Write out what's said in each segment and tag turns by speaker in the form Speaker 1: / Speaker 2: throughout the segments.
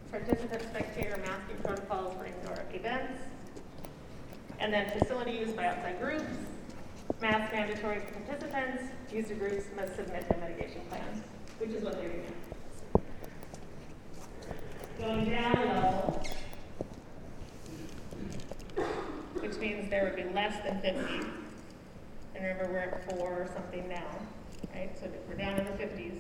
Speaker 1: participant spectator masking protocols for indoor events, and then facility use by outside groups, mask mandatory for participants, user groups must submit their mitigation plans, which is what they do. Going down a level, which means there would be less than 50. And remember, we're at 4 or something now, right? So we're down in the 50s.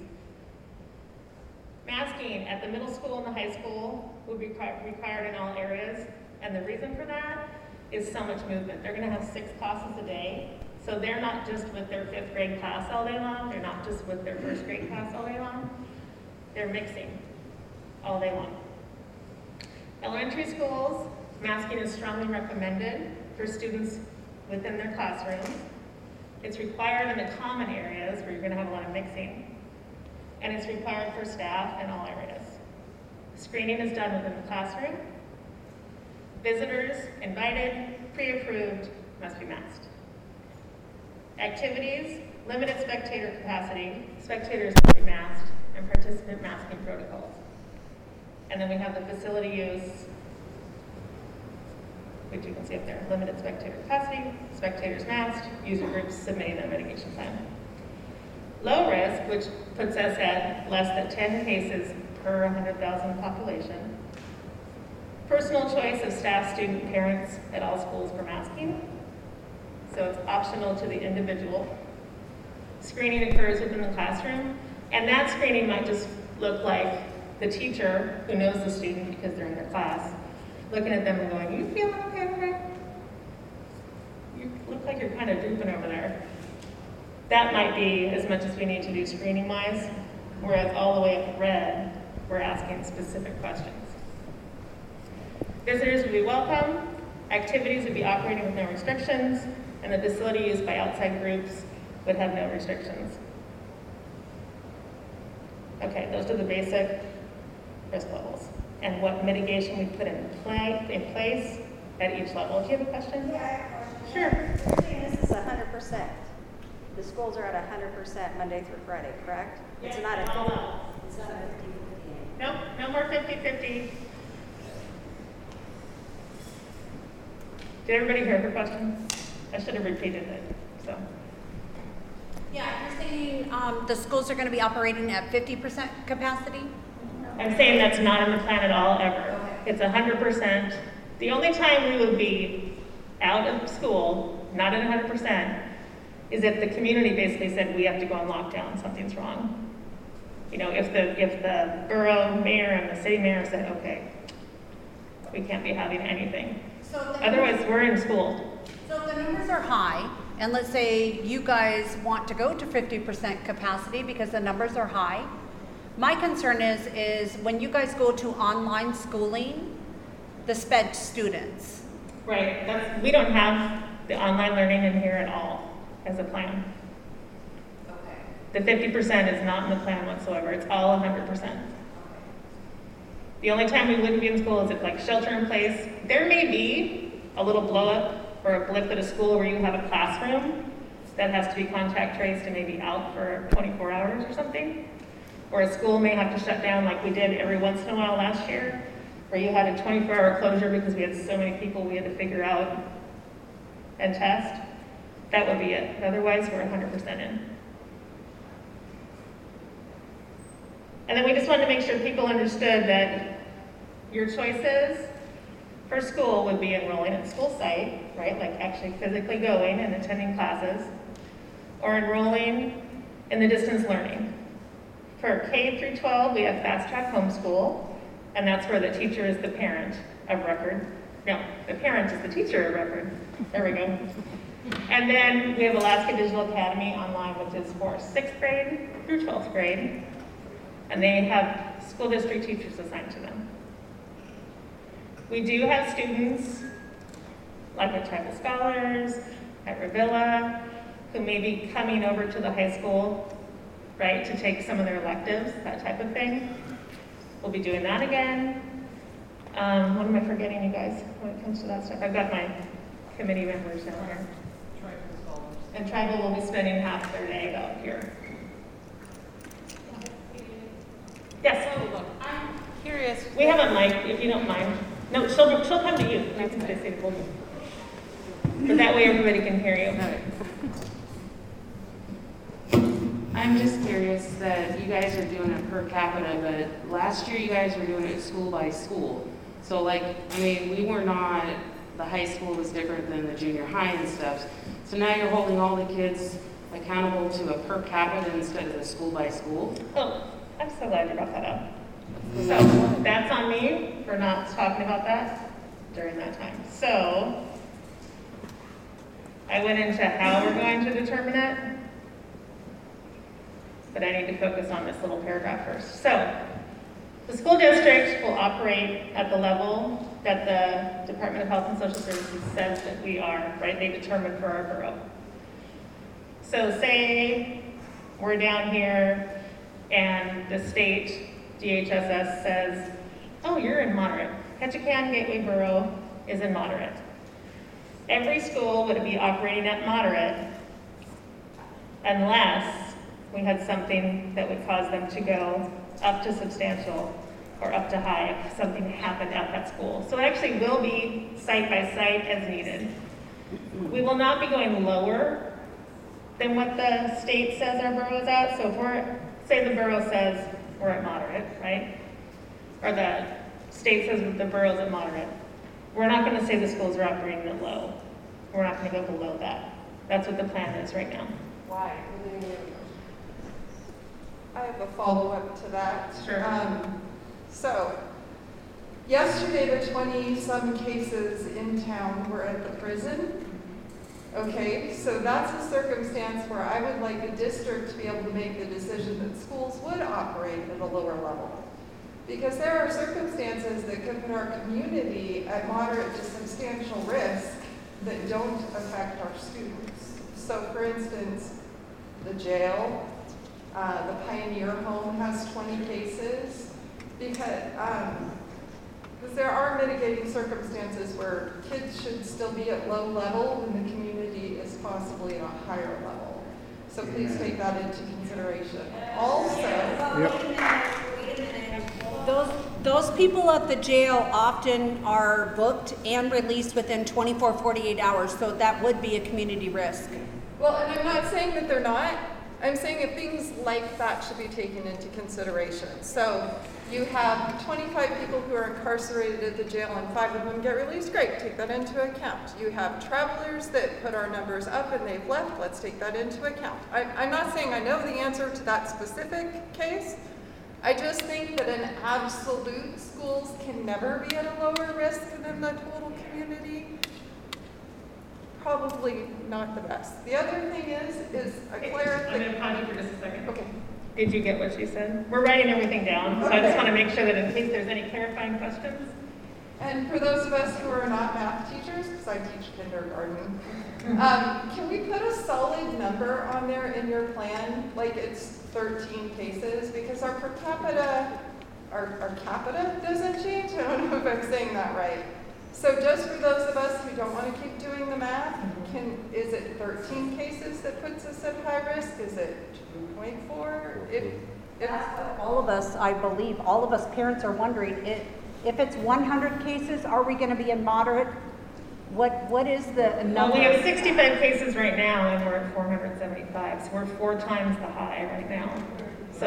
Speaker 1: Masking at the middle school and the high school would be required in all areas. And the reason for that is so much movement. They're gonna have 6 classes a day. So they're not just with their 5th grade class all day long. They're not just with their 1st grade class all day long. They're mixing all day long. Elementary schools, masking is strongly recommended for students within their classrooms. It's required in the common areas where you're going to have a lot of mixing. And it's required for staff in all areas. Screening is done within the classroom. Visitors, invited, pre-approved, must be masked. Activities, limited spectator capacity, spectators must be masked, and participant masking protocols. And then we have the facility use, which you can see up there, limited spectator capacity, spectators masked, user groups submitting their mitigation plan. Low risk, which puts us at less than 10 cases per 100,000 population. Personal choice of staff, student, parents at all schools for masking. So it's optional to the individual. Screening occurs within the classroom, and that screening might just look like the teacher who knows the student because they're in their class, looking at them and going, "You feeling okay over there? You look like you're kind of drooping over there." That might be as much as we need to do screening-wise, whereas all the way up red, we're asking specific questions. Visitors would be welcome, activities would be operating with no restrictions, and the facility used by outside groups would have no restrictions. Okay, those are the basic risk levels and what mitigation we put in place at each level. Do you have a question?
Speaker 2: Yeah, I have a question.
Speaker 1: Sure.
Speaker 2: You're saying this is 100%. The schools are at 100% Monday through Friday, correct?
Speaker 1: Yes,
Speaker 2: It's not a
Speaker 1: all levels.
Speaker 2: It's not a 50-50.
Speaker 1: Nope, no more 50-50. Did everybody hear her question? I should have repeated it, so.
Speaker 3: Yeah, you're saying the schools are going to be operating at 50% capacity?
Speaker 1: I'm saying that's not in the plan at all, ever. It's 100%. The only time we would be out of school, not at 100%, is if the community basically said we have to go on lockdown, something's wrong. You know, if the borough mayor and the city mayor said, okay, we can't be having anything. Otherwise, we're in school.
Speaker 3: So if the numbers are high, and let's say you guys want to go to 50% capacity because the numbers are high, my concern is when you guys go to online schooling, the SPED students.
Speaker 1: Right, we don't have the online learning in here at all as a plan.
Speaker 3: Okay.
Speaker 1: The 50% is not in the plan whatsoever, it's all 100%. The only time we wouldn't be in school is if like shelter in place. There may be a little blow up or a blip at a school where you have a classroom that has to be contact traced and maybe out for 24 hours or something. Or a school may have to shut down like we did every once in a while last year, where you had a 24-hour closure because we had so many people we had to figure out and test. That would be it. Otherwise, we're 100% in. And then we just wanted to make sure people understood that your choices for school would be enrolling at school site, right? Like actually physically going and attending classes, or enrolling in the distance learning. For K through 12, we have Fast Track Homeschool, and that's where the teacher is the parent of record. No, the parent is the teacher of record. There we go. And then we have Alaska Digital Academy online, which is for 6th grade through 12th grade. And they have school district teachers assigned to them. We do have students, like at Tribal Scholars, at Revilla, who may be coming over to the high school, right, to take some of their electives, that type of thing. We'll be doing that again. What am I forgetting, you guys, when it comes to that stuff? I've got my committee members down here. And Tribal will be spending half their day out here.
Speaker 4: So,
Speaker 1: Yes?
Speaker 4: look, I'm curious.
Speaker 1: We have a mic, if you don't mind. No, she'll come to you. You can just say the whole thing. But that way everybody can hear you.
Speaker 4: I'm just curious that you guys are doing it per capita, but last year you guys were doing it school by school. So like, I mean, the high school was different than the junior high and stuff. So now you're holding all the kids accountable to a per capita instead of a school by school?
Speaker 1: Oh, I'm so glad you brought that up. So that's on me for not talking about that during that time. So I went into how we're going to determine it, but I need to focus on this little paragraph first. So the school district will operate at the level that the Department of Health and Social Services says that we are, right? They determine for our borough. So say we're down here and the state DHSS says, oh, you're in moderate. Ketchikan Gateway Borough is in moderate. Every school would be operating at moderate unless we had something that would cause them to go up to substantial or up to high if something happened at that school. So it actually will be site by site as needed. We will not be going lower than what the state says our borough is at. So if say the borough says we're at moderate, right? Or the state says the borough's at moderate. We're not going to say the schools are operating at low. We're not going to go below that. That's what the plan is right now.
Speaker 5: Why? I have a follow-up to that.
Speaker 1: Sure.
Speaker 5: So, yesterday the 20-some cases in town were at the prison. Okay, so that's a circumstance where I would like the district to be able to make the decision that schools would operate at a lower level. Because there are circumstances that could put our community at moderate to substantial risk that don't affect our students. So for instance, the jail, the Pioneer Home has 20 cases, because there are mitigating circumstances where kids should still be at low level when the community is possibly at a higher level. So please take that into consideration. Also,
Speaker 3: Those people at the jail often are booked and released within 24, 48 hours, so that would be a community risk.
Speaker 5: well, and I'm not saying that they're not. I'm saying that things like that should be taken into consideration. So you have 25 people who are incarcerated at the jail and 5 of them get released. Great, take that into account. You have travelers that put our numbers up and they've left. Let's take that into account. I'm not saying I know the answer to that specific case. I just think that in absolute, schools can never be at a lower risk than the total community. Probably not the best. The other thing is a
Speaker 1: I'm
Speaker 5: clarification.
Speaker 1: going to pause you for just a second.
Speaker 5: Okay.
Speaker 1: Did you get what she said? We're writing everything down, so I just want to make sure that in case there's any clarifying questions.
Speaker 5: And for those of us who are not math teachers, because I teach kindergarten, can we put a solid number on there in your plan, like it's 13 cases? Because our per capita, our capita doesn't change. I don't know if I'm saying that right. So just for those of us who don't want to keep doing the math, is it 13 cases that puts us at high risk? Is it 2.4? If
Speaker 3: All of us, I believe, all of us parents are wondering, if it's 100 cases, are we going to be in moderate? What is the number?
Speaker 1: Well, we have 65 cases right now, and we're at 475, so we're 4 times the high right now. So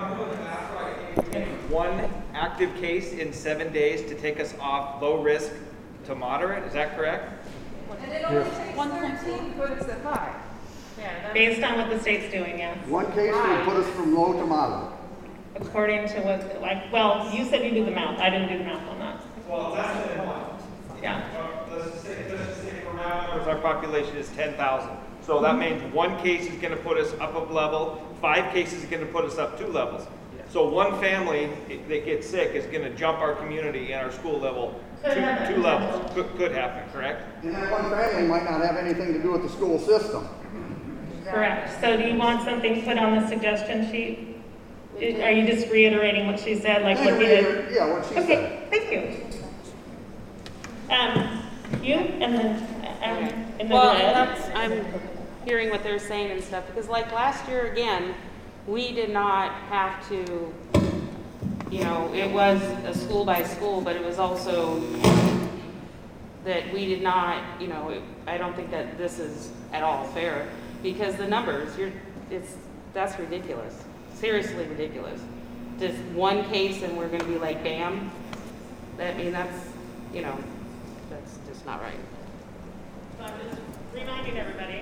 Speaker 6: one active case in 7 days to take us off low risk to moderate, is that correct?
Speaker 5: and it only takes 13 to put us at high.
Speaker 1: based on what the state's doing, yes.
Speaker 7: One case will put us from low to moderate.
Speaker 1: According to what, like, well, you said you did the math. I didn't do the math on that.
Speaker 6: Well, less than one.
Speaker 1: Yeah.
Speaker 6: Let's just say for round numbers, our population is 10,000. So that means one case is going to put us up a level, 5 cases is going to put us up 2 levels. So one family that gets sick is going to jump our community and our school level two levels. Could happen, correct?
Speaker 7: And that one family might not have anything to do with the school system.
Speaker 1: Correct. So do you want something put on the suggestion sheet? Are you just reiterating what she said, like what we did?
Speaker 7: Yeah, what she said.
Speaker 1: Okay, thank you. You and then in the
Speaker 4: Well,
Speaker 1: red.
Speaker 4: I'm hearing what they're saying and stuff, because like last year again, we did not have to you know, it was a school by school, but it was also that we did not, you know, I don't think that this is at all fair, because the numbers, that's ridiculous, seriously ridiculous. Just one case and we're gonna be like, bam, I mean, that's, you know, that's just not right.
Speaker 1: So I'm just reminding everybody.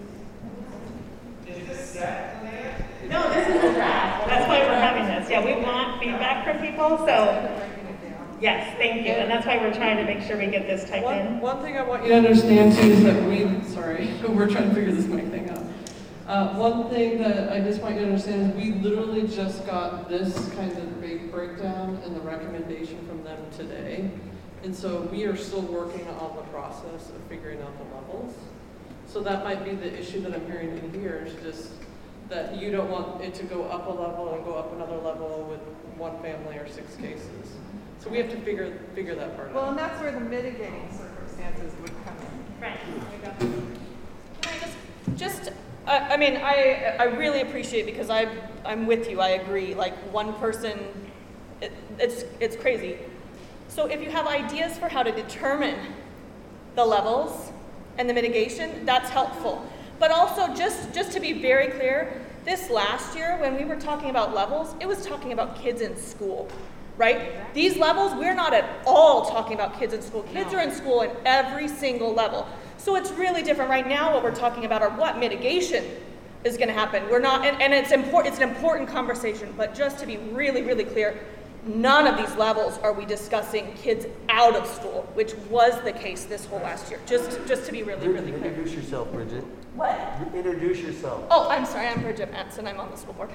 Speaker 6: Is this set?
Speaker 1: No, this is a draft. That's why we're having this. Yeah, we want feedback from people, so yes, thank you. And that's why we're trying to make sure we get this typed in.
Speaker 8: One thing I want you to understand too is that we're trying to figure this mic thing out. One thing that I just want you to understand is we literally just got this kind of big breakdown and the recommendation from them today. And so we are still working on the process of figuring out the levels. So that might be the issue that I'm hearing in here, is just that you don't want it to go up a level and go up another level with one family or 6 cases. So we have to figure that part
Speaker 5: Well,
Speaker 8: out.
Speaker 5: and that's where the mitigating circumstances would come in.
Speaker 1: Right.
Speaker 9: Can I just I mean, I really appreciate, because I'm with you, I agree, like one person, it's crazy. So if you have ideas for how to determine the levels and the mitigation, that's helpful. But also, just to be very clear, this last year, when we were talking about levels, it was talking about kids in school, right? These levels, we're not at all talking about kids in school. Kids are in school at every single level. So it's really different. Right now, what we're talking about are what mitigation is going to happen. We're not, and it's important. It's an important conversation. But just to be really, really clear, none of these levels are we discussing kids out of school, which was the case this whole last year. Just to be really, really clear.
Speaker 10: Introduce yourself, Bridget.
Speaker 9: What?
Speaker 10: Introduce yourself.
Speaker 9: Oh, I'm sorry. I'm Bridget Manson. I'm on the school board.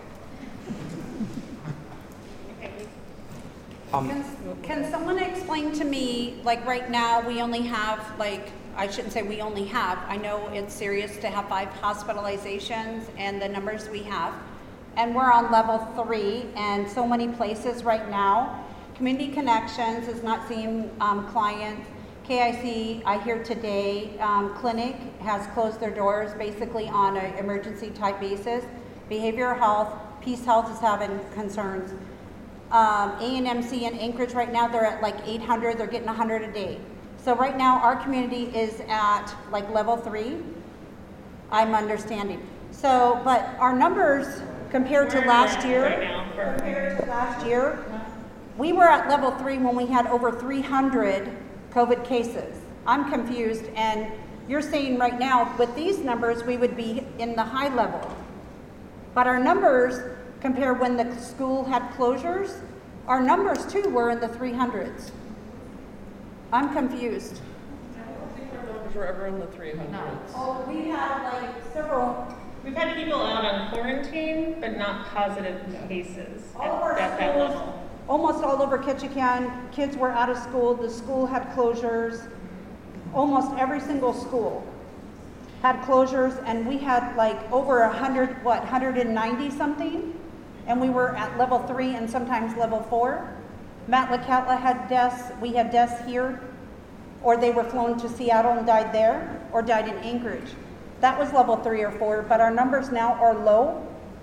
Speaker 3: Can someone explain to me, like right now, we only have, like, I shouldn't say we only have, I know it's serious to have 5 hospitalizations and the numbers we have, and we're on level 3 and so many places right now. Community Connections is not seeing clients. KIC, I hear today, clinic has closed their doors basically on an emergency type basis. Behavioral Health, Peace Health is having concerns. A&MC in Anchorage right now, they're at like 800, they're getting 100 a day. So right now our community is at like level 3, I'm understanding. So, but our numbers compared to last year, we were at level 3 when we had over 300 COVID cases. I'm confused, and you're saying right now with these numbers we would be in the high level. But our numbers, compared when the school had closures, our numbers too were in the 300s. I'm confused.
Speaker 8: I don't think our numbers were ever in the 300s.
Speaker 3: No. Oh, we had like several.
Speaker 1: We've had people out on quarantine, but not positive cases
Speaker 3: All of our
Speaker 1: at that
Speaker 3: schools,
Speaker 1: level.
Speaker 3: almost all over Ketchikan, kids were out of school, the school had closures. Almost every single school had closures, and we had like over 190 something, and we were at level 3 and sometimes level 4. Metlakatla had deaths, we had deaths here, or they were flown to Seattle and died there, or died in Anchorage. That was level 3 or 4, but our numbers now are low.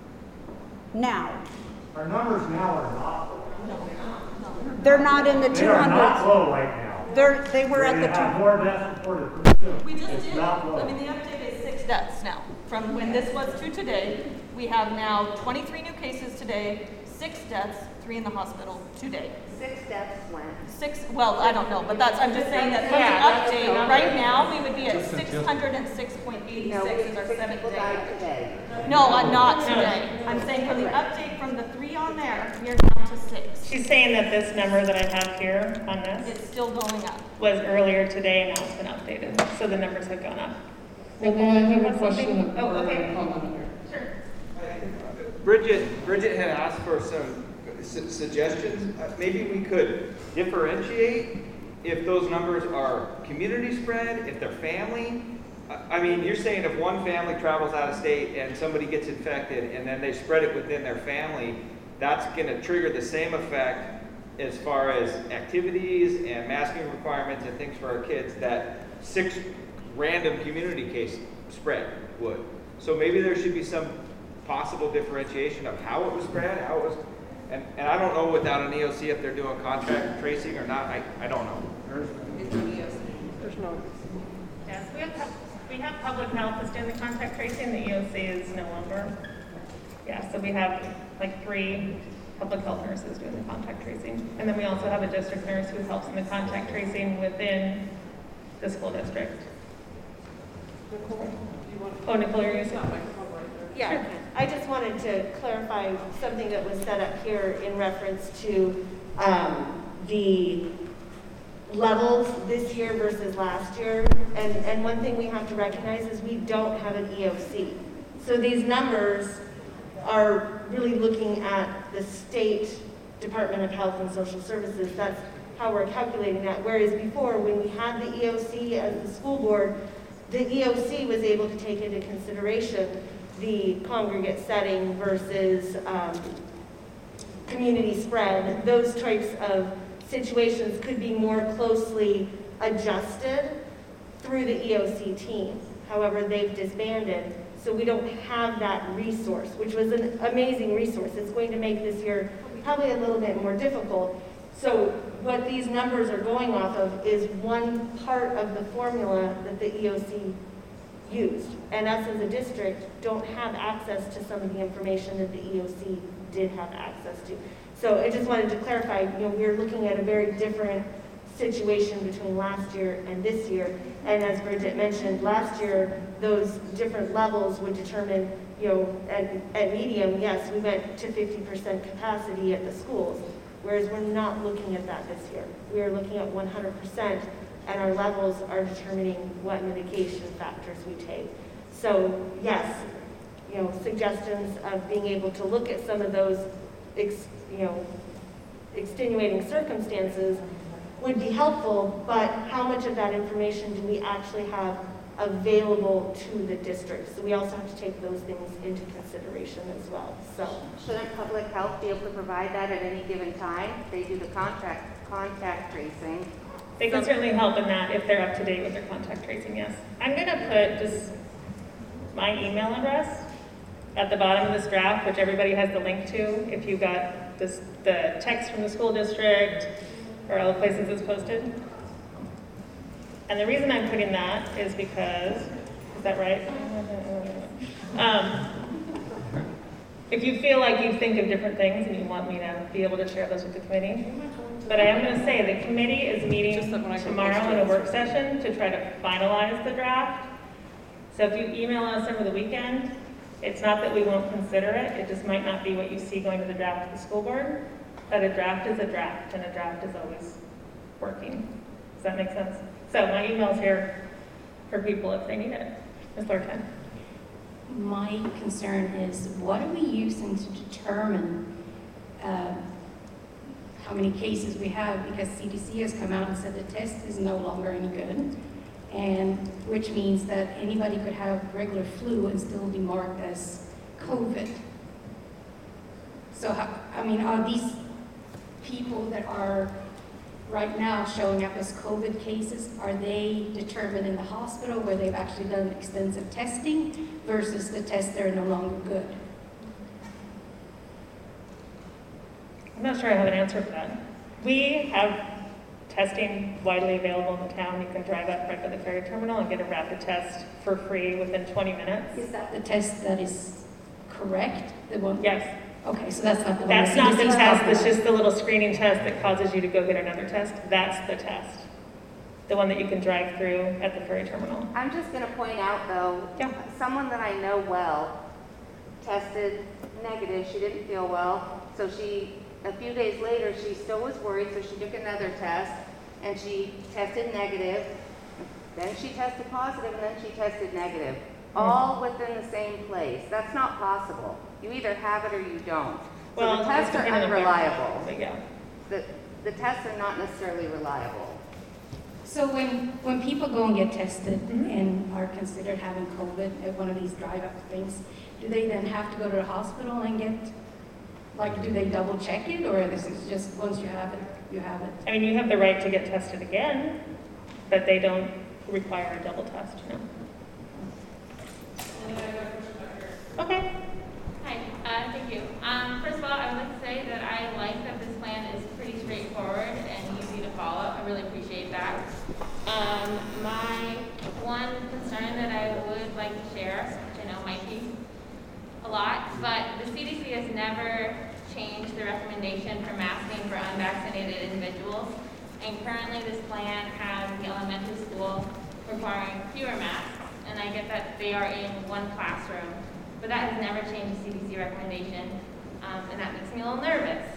Speaker 3: Now.
Speaker 11: Our numbers now are not low.
Speaker 3: They're not in the 200s.
Speaker 11: They are not low right now.
Speaker 3: They were at the
Speaker 11: have
Speaker 3: 200s.
Speaker 11: more deaths reported pretty soon.
Speaker 9: We just
Speaker 11: It's
Speaker 9: did.
Speaker 11: not low.
Speaker 9: I mean, the update is 6 deaths now. From when this was to today, we have now 23 new cases today, 6 deaths, 3 in the hospital today.
Speaker 2: 6 deaths when?
Speaker 9: 6, well, I don't know, but I'm just saying that from the update, right now, we would be at 606.86 is our 7th day.
Speaker 2: Today.
Speaker 9: No, not today. I'm saying from the update from the 3 on there, we're down to 6.
Speaker 1: She's saying that this number that I have here on this
Speaker 9: It's still going up.
Speaker 1: was earlier today and now it's been updated, so the numbers have gone up.
Speaker 8: Well, no, I have a question
Speaker 1: Something?
Speaker 8: or
Speaker 1: okay.
Speaker 8: a comment here.
Speaker 1: Sure.
Speaker 6: Bridget had asked for some suggestions. Maybe we could differentiate if those numbers are community spread, if they're family. I mean, you're saying if one family travels out of state and somebody gets infected and then they spread it within their family, that's going to trigger the same effect as far as activities and masking requirements and things for our kids that 6 random community case spread would. So maybe there should be some possible differentiation of how it was spread, how it was And I don't know without an EOC if they're doing contact tracing or not. I don't know.
Speaker 8: There's no.
Speaker 1: Yes, we have public health that's doing the contact tracing. The EOC is no longer. Yeah, so we have like 3 public health nurses doing the contact tracing. And then we also have a district nurse who helps in the contact tracing within the school district.
Speaker 8: Nicole, you want?
Speaker 1: Oh, Nicole, you're using
Speaker 8: Not microphone right there.
Speaker 12: Yeah, I just wanted to clarify something that was set up here in reference to the levels this year versus last year. And one thing we have to recognize is we don't have an EOC. So these numbers are really looking at the state Department of Health and Social Services. That's how we're calculating that. Whereas before, when we had the EOC as the school board, the EOC was able to take into consideration the congregate setting versus community spread. Those types of situations could be more closely adjusted through the EOC team. However, they've disbanded, so we don't have that resource, which was an amazing resource. It's going to make this year probably a little bit more difficult. So what these numbers are going off of is one part of the formula that the EOC used. And us as a district don't have access to some of the information that the EOC did have access to. So I just wanted to clarify, we're looking at a very different situation between last year and this year. And as Bridget mentioned, last year, those different levels would determine, at medium, yes, we went to 50% capacity at the schools. Whereas we're not looking at that this year. We are looking at 100%, and our levels are determining what mitigation factors we take. So yes, suggestions of being able to look at some of those, extenuating circumstances would be helpful, but how much of that information do we actually have available to the district? So we also have to take those things into consideration as well. So
Speaker 2: Shouldn't public health be able to provide that at any given time? They do the contact tracing.
Speaker 1: They can certainly help in that if they're up to date with their contact tracing, yes. I'm going to put just my email address at the bottom of this draft, which everybody has the link to, if you got the text from the school district or other places it's posted. And the reason I'm putting that is because, is that right? If you feel like you think of different things and you want me to be able to share those with the committee, but I am going to say the committee is meeting tomorrow in a work session to try to finalize the draft. So if you email us over the weekend, it's not that we won't consider it, it just might not be what you see going to the draft of the school board, but a draft is a draft, and a draft is always working. Does that make sense? So my email's here for people if they need it. Ms. Lorton.
Speaker 13: My concern is, what are we using to determine how many cases we have? Because CDC has come out and said the test is no longer any good, and which means that anybody could have regular flu and still be marked as COVID. So, are these people that are right now showing up as COVID cases, are they determined in the hospital where they've actually done extensive testing versus the tests that are no longer good?
Speaker 1: I'm not sure I have an answer for that. We have testing widely available in the town. You can drive up right by the ferry terminal and get a rapid test for free within 20 minutes.
Speaker 13: Is that the test that is correct? The one?
Speaker 1: Yes.
Speaker 13: Okay, so that's not the one.
Speaker 1: That's not the test, it's just the little screening test that causes you to go get another test. That's the test. The one that you can drive through at the ferry terminal.
Speaker 2: I'm just going to point out, though, someone that I know well tested negative. She didn't feel well, so a few days later, she still was worried, so she took another test, and she tested negative. Then she tested positive, and then she tested negative. All within the same place. That's not possible. You either have it or you don't. So the tests are unreliable.
Speaker 1: Yeah.
Speaker 2: The tests are not necessarily reliable.
Speaker 13: So when people go and get tested and are considered having COVID at one of these drive-up things, do they then have to go to the hospital and get, do they double check it, or this is just once you have it, you have it?
Speaker 1: I mean, you have the right to get tested again, but they don't require a double test, no.
Speaker 14: Okay. Hi, thank you. First of all, I would like to say that I never changed the recommendation for masking for unvaccinated individuals. And currently this plan has the elementary school requiring fewer masks. And I get that they are in one classroom, but that has never changed the CDC recommendation, and that makes me a little nervous.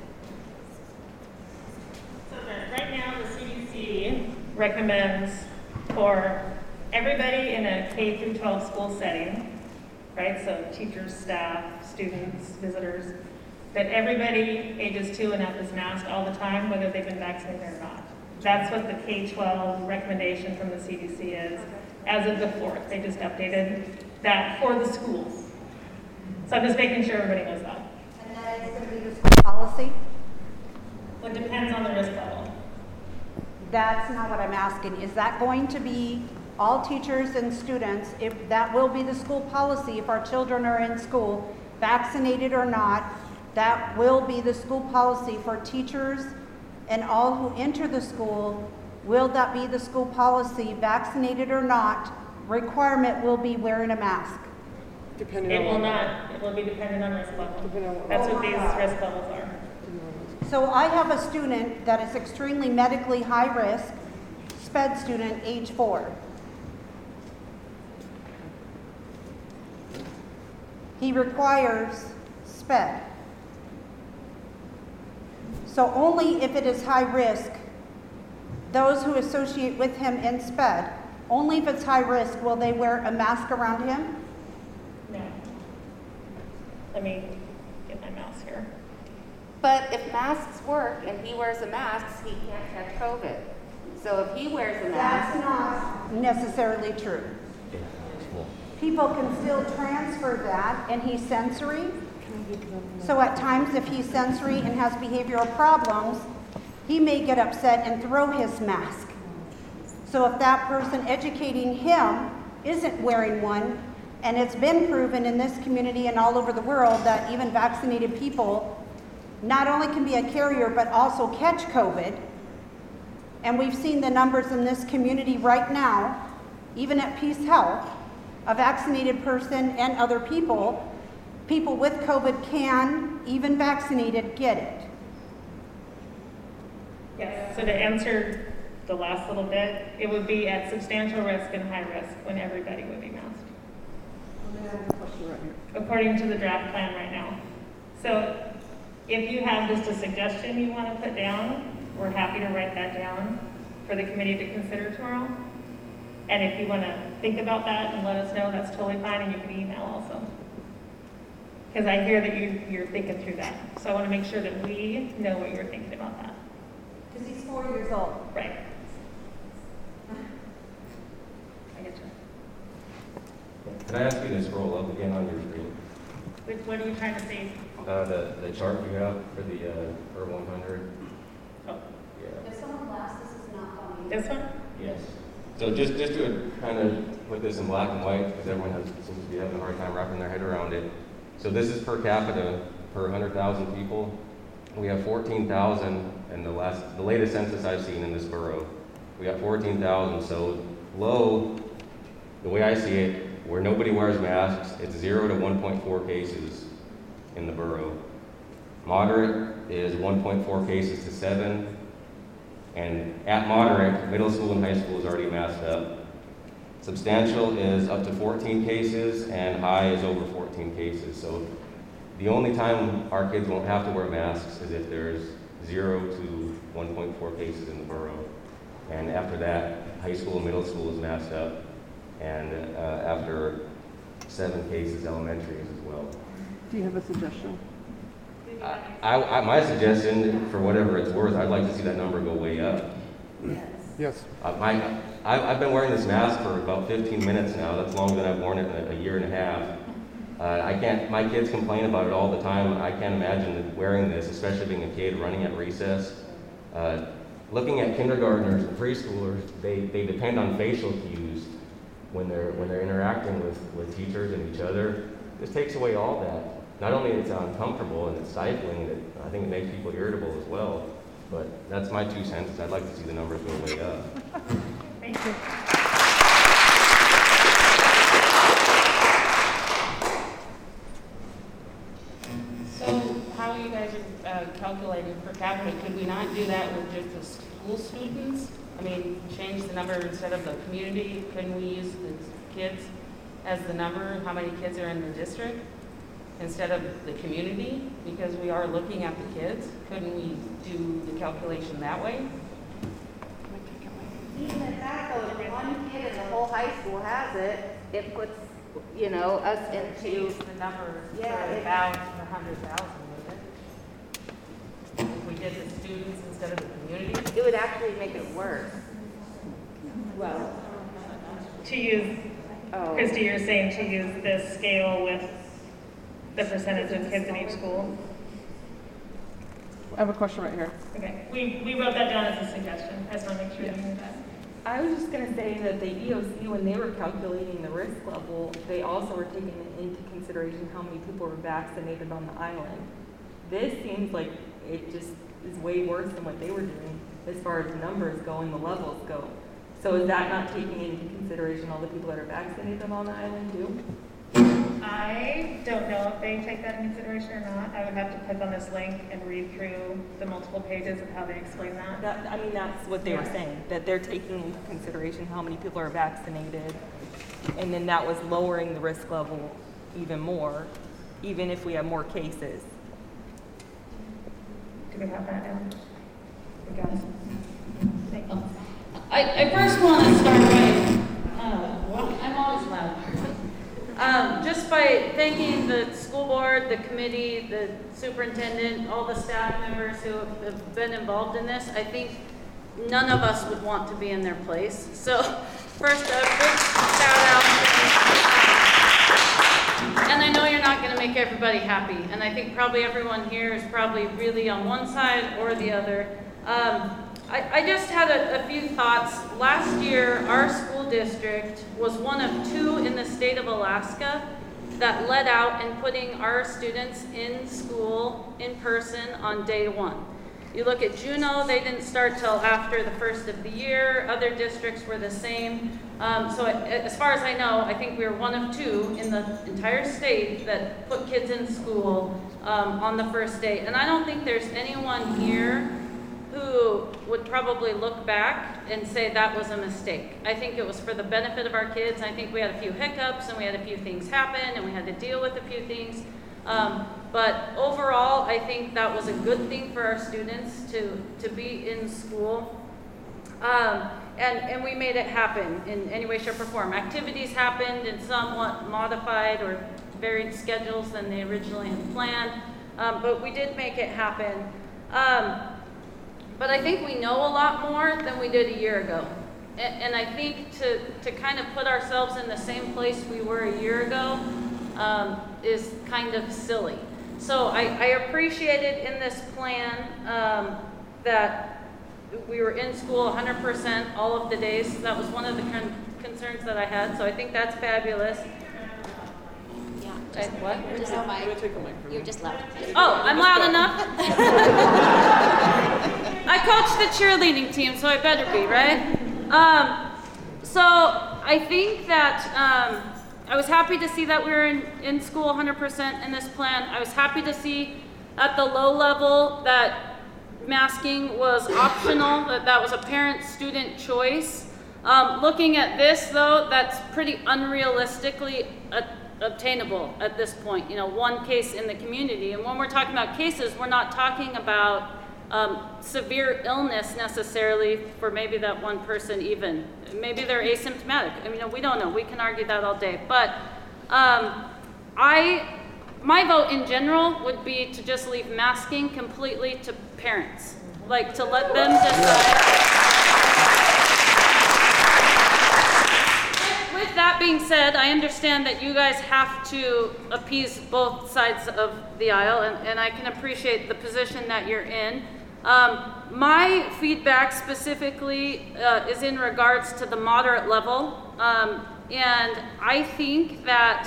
Speaker 1: So right now, the CDC recommends for everybody in a K through 12 school setting, right? So teachers, staff, students, visitors, that everybody ages 2 and up is masked all the time, whether they've been vaccinated or not. That's what the K-12 recommendation from the CDC is. As of the 4th, they just updated that for the schools. So I'm just making sure everybody knows that.
Speaker 3: And that is going to be the school policy?
Speaker 1: Well, it depends on the risk level.
Speaker 3: That's not what I'm asking. Is that going to be all teachers and students, if that will be the school policy, if our children are in school, vaccinated or not, that will be the school policy for teachers and all who enter the school? Will that be the school policy, vaccinated or not? Requirement will be wearing a mask.
Speaker 1: It will not. It will be dependent on risk level. That's what these risk levels are.
Speaker 3: So I have a student that is extremely medically high risk, SPED student, age 4. He requires SPED. So only if it is high risk, those who associate with him in SPED, only if it's high risk will they wear a mask around him?
Speaker 1: No. Let me get my mouse here.
Speaker 2: But if masks work and he wears a mask, he can't catch COVID. So if he wears a mask...
Speaker 3: That's not necessarily true. People can still transfer that, and he's sensory. So at times, if he's sensory and has behavioral problems, he may get upset and throw his mask. So if that person educating him isn't wearing one, and it's been proven in this community and all over the world that even vaccinated people not only can be a carrier but also catch COVID, and we've seen the numbers in this community right now, even at Peace Health, a vaccinated person and other people with COVID can, even vaccinated, get it.
Speaker 1: Yes, so to answer the last little bit, it would be at substantial risk and high risk when everybody would be masked. According to the draft plan right now. So if you have just a suggestion you want to put down, we're happy to write that down for the committee to consider tomorrow. And if you want to think about that and let us know, that's totally fine, and you can email also. Because I hear that you're thinking through that. So I want to make sure that we know what you're thinking about that.
Speaker 3: Because he's 4 years old.
Speaker 1: Right. I get you.
Speaker 15: Can I ask you to scroll up again on your screen?
Speaker 1: What are you trying to see?
Speaker 15: The chart you have for the per 100.
Speaker 1: Oh.
Speaker 15: Yeah.
Speaker 3: If someone laughs, this is not funny.
Speaker 1: This one?
Speaker 15: Yes. So just to kind of put this in black and white, because everyone seems to be having a hard time wrapping their head around it. So this is per capita, per 100,000 people. We have 14,000 in the latest census I've seen in this borough. We got 14,000. So low, the way I see it, where nobody wears masks, it's 0 to 1.4 cases in the borough. Moderate is 1.4 cases to 7. And at moderate, middle school and high school is already masked up. Substantial is up to 14 cases, and high is over 14 cases. So the only time our kids won't have to wear masks is if there's 0 to 1.4 cases in the borough. And after that, high school and middle school is masked up. And after 7 cases, elementary is as well.
Speaker 8: Do you have a suggestion?
Speaker 15: My suggestion, for whatever it's worth, I'd like to see that number go way up.
Speaker 7: Yes.
Speaker 15: I've been wearing this mask for about 15 minutes now. That's longer than I've worn it in a year and a half. My kids complain about it all the time. I can't imagine wearing this, especially being a kid running at recess. Looking at kindergartners and preschoolers, they depend on facial cues when they're interacting with teachers and each other. This takes away all that. Not only is it uncomfortable and it's stifling, I think it makes people irritable as well. But that's my 2 cents. I'd like to see the numbers go way up.
Speaker 1: Thank you.
Speaker 4: So are calculating per capita, could we not do that with just the school students? I mean, change the number instead of the community. Couldn't we use the kids as the number, how many kids are in the district, instead of the community? Because we are looking at the kids. Couldn't we do the calculation that way?
Speaker 2: Even if that goes, if one kid in the whole high school has it, it puts, you know, us into
Speaker 4: the number
Speaker 2: yeah,
Speaker 4: about 100,000, wouldn't it? If we did the students instead of the community?
Speaker 2: It would actually make it worse.
Speaker 1: Well, to use, Christy, you're saying to use this scale with the percentage of kids in each school?
Speaker 8: I have a question right here.
Speaker 1: Okay, we wrote that down as a suggestion. I just want to make sure you knew that.
Speaker 16: I was just going to say that the EOC, when they were calculating the risk level, they also were taking into consideration how many people were vaccinated on the island. This seems like it just is way worse than what they were doing as far as the numbers go and the levels go. So is that not taking into consideration all the people that are vaccinated on the island too?
Speaker 1: I don't know if they take that into consideration or not. I would have to click on this link and read through the multiple pages of how they explain that.
Speaker 16: I mean, that's what they were saying, that they're taking into consideration how many people are vaccinated, and then that was lowering the risk level even more, even if we have more cases.
Speaker 1: Do we have that now? We got it. Thank you.
Speaker 17: I first want to start by, I'm always loud. Just by thanking the school board, the committee, the superintendent, all the staff members who have been involved in this. I think none of us would want to be in their place. So first, a big shout out. And I know you're not going to make everybody happy. And I think probably everyone here is probably really on one side or the other. I just had a few thoughts. Last year, our school district was one of 2 in the state of Alaska that led out in putting our students in school in person on day 1. You look at Juneau, they didn't start till after the first of the year. Other districts were the same. So as far as I know, I think we were one of 2 in the entire state that put kids in school on the first day. And I don't think there's anyone here who would probably look back and say that was a mistake. I think it was for the benefit of our kids. I think we had a few hiccups and we had a few things happen and we had to deal with a few things. But overall, I think that was a good thing for our students to be in school. And we made it happen in any way, shape, or form. Activities happened in somewhat modified or varied schedules than they originally had planned. But we did make it happen. But I think we know a lot more than we did a year ago. And I think to kind of put ourselves in the same place we were a year ago is kind of silly. So I appreciated in this plan that we were in school 100% all of the days. That was one of the concerns that I had. So I think that's fabulous. What?
Speaker 18: You're just loud.
Speaker 17: Oh, I'm loud enough? I coach the cheerleading team, so I better be, right? So I think that I was happy to see that we were in school 100% in this plan. I was happy to see at the low level that masking was optional, that was a parent-student choice. Looking at this, though, that's pretty unrealistically obtainable at this point. You know, 1 case in the community. And when we're talking about cases, we're not talking about severe illness necessarily for maybe that one person even. Maybe they're asymptomatic. I mean, we don't know. We can argue that all day. But my vote in general would be to just leave masking completely to parents. Like, to let them decide. With that being said, I understand that you guys have to appease both sides of the aisle, and I can appreciate the position that you're in. My feedback specifically is in regards to the moderate level, and I think that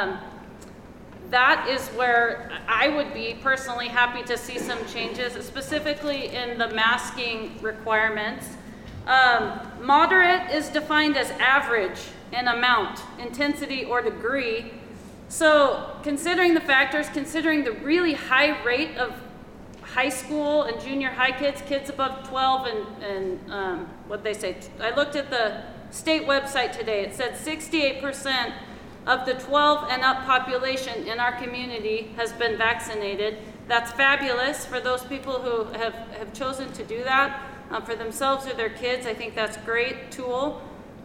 Speaker 17: that is where I would be personally happy to see some changes, specifically in the masking requirements. Moderate is defined as average in amount, intensity, or degree. So considering the factors, considering the really high rate of high school and junior high kids above 12 and what they say. I looked at the state website today. It said 68% of the 12 and up population in our community has been vaccinated. That's fabulous for those people who have chosen to do that for themselves or their kids. I think that's a great tool.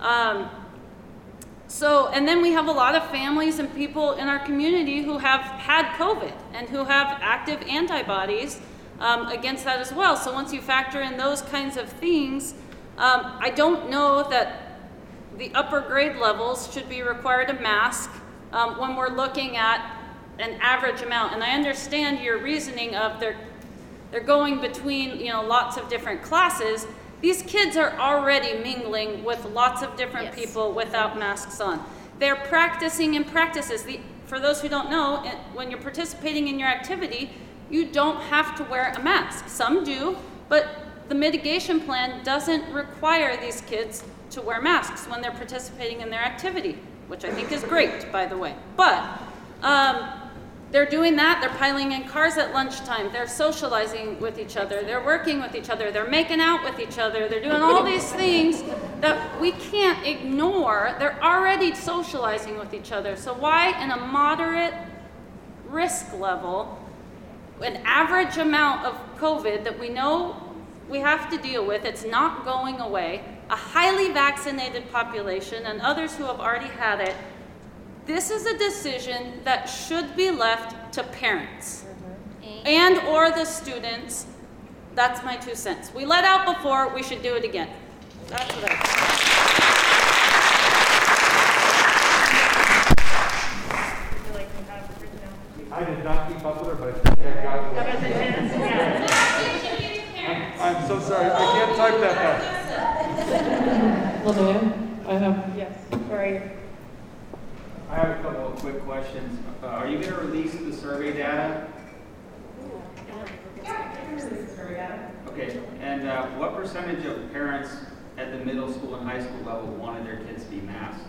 Speaker 17: And then we have a lot of families and people in our community who have had COVID and who have active antibodies against that as well. So once you factor in those kinds of things, I don't know that the upper grade levels should be required a mask when we're looking at an average amount. And I understand your reasoning of they're going between, lots of different classes. These kids are already mingling with lots of different people without masks on. They're practicing in practices. For those who don't know, when you're participating in your activity, you don't have to wear a mask. Some do, but the mitigation plan doesn't require these kids to wear masks when they're participating in their activity, which I think is great, by the way. But they're doing that. They're piling in cars at lunchtime. They're socializing with each other. They're working with each other. They're making out with each other. They're doing all these things that we can't ignore. They're already socializing with each other. So why, in a moderate risk level, an average amount of COVID that we know we have to deal with, it's not going away, a highly vaccinated population and others who have already had it, this is a decision that should be left to parents and or the students. That's my 2 cents. We let out before, we should do it again. That's what
Speaker 11: I did not keep up with her, but I think I got
Speaker 1: How about the chance? Yeah.
Speaker 11: I'm so sorry. I can't type that fast.
Speaker 8: Linnea, I have.
Speaker 1: Yes. Sorry.
Speaker 19: I have a couple of quick questions. Are you going to release the survey data? Okay. And what percentage of parents at the middle school and high school level wanted their kids to be masked?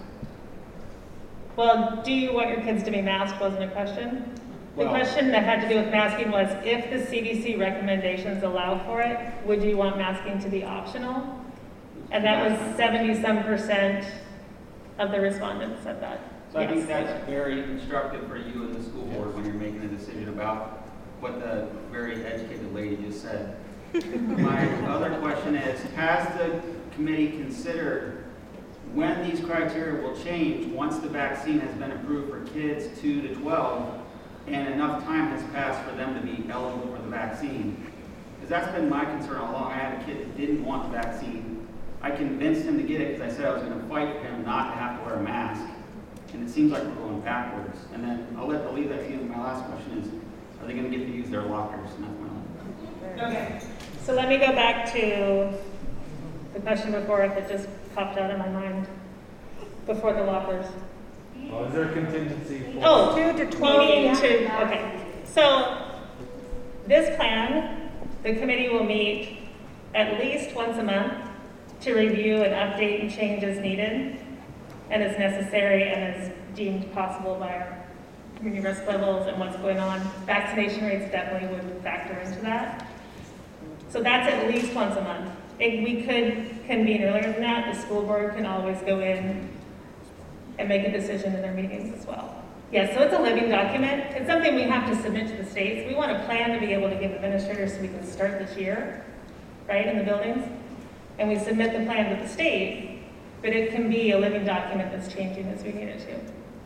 Speaker 1: Well, do you want your kids to be masked wasn't a question. The
Speaker 19: Well,
Speaker 1: question that had to do with masking was, if the CDC recommendations allow for it, would you want masking to be optional? And that was 70-some% of the respondents said that.
Speaker 19: So I think that's very instructive for you and the school board when you're making a decision about what the very educated lady just said. My other question is, has the committee considered when these criteria will change once the vaccine has been approved for kids 2 to 12 and enough time has passed for them to be eligible for the vaccine? Because that's been my concern all along. I had a kid that didn't want the vaccine. I convinced him to get it because I said I was going to fight for him not to have to wear a mask. And it seems like we're going backwards. And then I'll leave that to you. My last question is, are they going to get to use their lockers? And that's my last.
Speaker 1: Okay. So let me go back to the question before it that just popped out of my mind before the lockers.
Speaker 11: Oh, is there a contingency for?
Speaker 1: Oh, 2 to 12. Okay. So this plan, the committee will meet at least once a month to review and update and change as needed and as necessary and as deemed possible by our community risk levels and what's going on. Vaccination rates definitely would factor into that. So that's at least once a month. We could convene earlier than that. The school board can always go in and make a decision in their meetings as well. Yes, so it's a living document. It's something we have to submit to the states. We want a plan to be able to give administrators so we can start this year, right, in the buildings. And we submit the plan to the state, but it can be a living document that's changing as we need it to.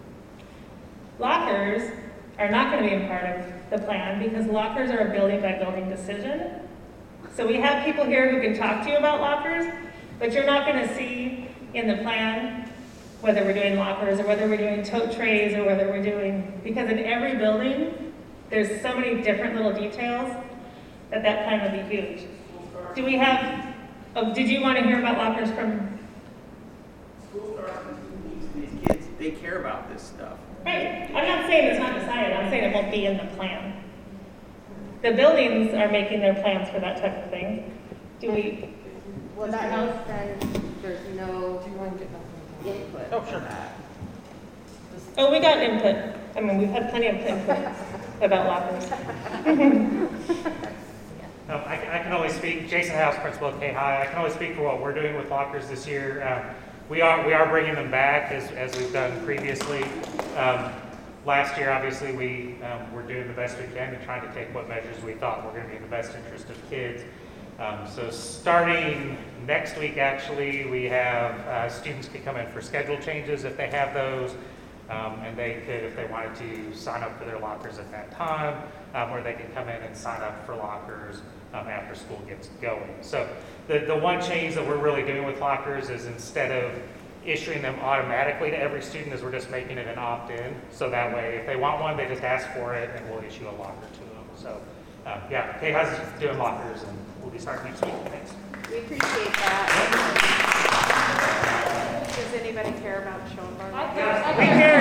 Speaker 1: Lockers are not going to be a part of the plan because lockers are a building by building decision. So we have people here who can talk to you about lockers, but you're not going to see in the plan whether we're doing lockers or whether we're doing tote trays or whether we're doing, because in every building, there's so many different little details that plan would be huge. Do we have, did you want to hear about lockers from?
Speaker 19: School starts these kids, they care about this stuff.
Speaker 1: Right. I'm not saying it's not decided. I'm saying it won't be in the plan. The buildings are making their plans for that type of thing. Do we?
Speaker 2: Well, that means then there's no input.
Speaker 1: Oh, sure. Oh, we got input. I mean, we've had plenty of input about lockers.
Speaker 20: I can only speak, Jason House, principal at K High, I can only speak for what we're doing with lockers this year. We are bringing them back as we've done previously. Last year, obviously, we were doing the best we can and trying to take what measures we thought were going to be in the best interest of kids. So starting next week, actually, we have students can come in for schedule changes if they have those. And they could, if they wanted to, sign up for their lockers at that time, or they can come in and sign up for lockers after school gets going. So the one change that we're really doing with lockers is instead of issuing them automatically to every student, is we're just making it an opt-in. So that way, if they want one, they just ask for it, and we'll issue a locker to them. So yeah, K-High's doing lockers, and we'll be starting next week. Thanks.
Speaker 1: We appreciate that. Does anybody care about Schoenbar?
Speaker 20: We care.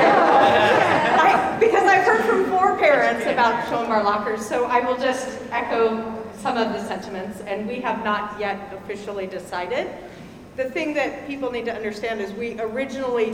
Speaker 21: Because I've heard from 4 parents about Schoenbar lockers, so I will just echo some of the sentiments, and we have not yet officially decided. The thing that people need to understand is we originally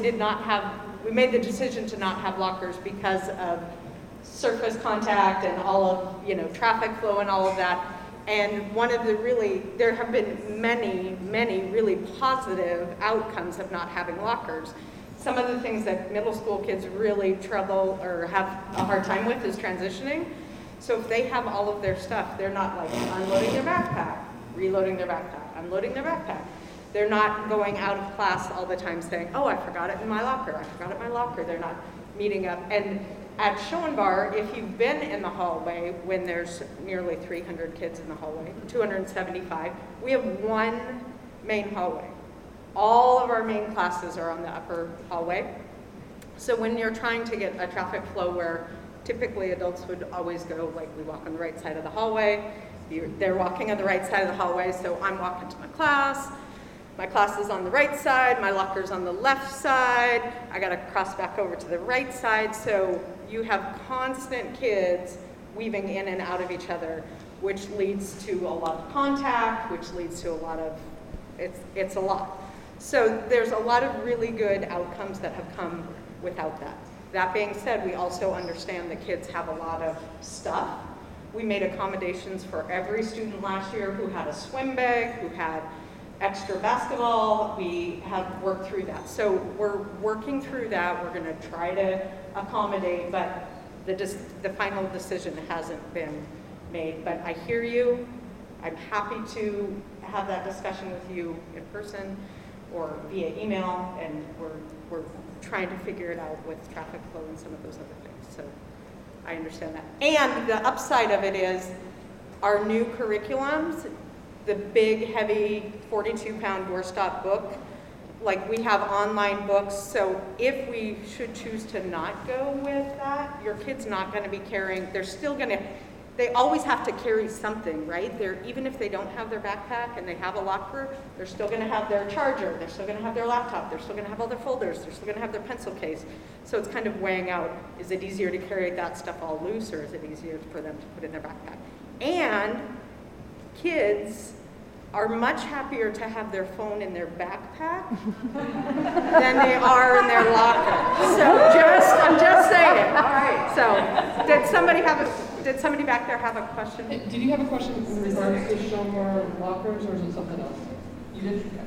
Speaker 21: we made the decision to not have lockers because of surface contact and all of, traffic flow and all of that. And one of there have been many, many really positive outcomes of not having lockers. Some of the things that middle school kids really trouble or have a hard time with is transitioning. So if they have all of their stuff, they're not like unloading their backpack, reloading their backpack, unloading their backpack. They're not going out of class all the time saying, oh, I forgot it in my locker, I forgot it in my locker. They're not meeting up. And at Schoenbar, if you've been in the hallway when there's nearly 300 kids in the hallway, 275, we have one main hallway. All of our main classes are on the upper hallway. So when you're trying to get a traffic flow where typically adults would always go, like we walk on the right side of the hallway, they're walking on the right side of the hallway, so I'm walking to my class is on the right side, my locker's on the left side, I gotta cross back over to the right side, so you have constant kids weaving in and out of each other, which leads to a lot of contact, which leads to a lot of, it's a lot. So there's a lot of really good outcomes that have come without that. That being said, we also understand that kids have a lot of stuff. We made accommodations for every student last year who had a swim bag, who had extra basketball. We have worked through that. So we're working through that. We're going to try to accommodate, but the final decision hasn't been made. But I hear you. I'm happy to have that discussion with you in person or via email, and we're trying to figure it out with traffic flow and some of those other things. So I understand that. And the upside of it is our new curriculums, the big, heavy 42-pound doorstop book, like we have online books, so if we should choose to not go with that, your kid's not going to be carrying, they always have to carry something, right? Even if they don't have their backpack and they have a locker, they're still going to have their charger, they're still going to have their laptop, they're still going to have all their folders, they're still going to have their pencil case. So it's kind of weighing out, is it easier to carry that stuff all loose, or is it easier for them to put in their backpack? And kids are much happier to have their phone in their backpack than they are in their locker. So I'm just saying. All right. So did somebody back there have a question?
Speaker 8: Did you have a question in regards to Schoenbar lockers, or is it something else? You did? Okay.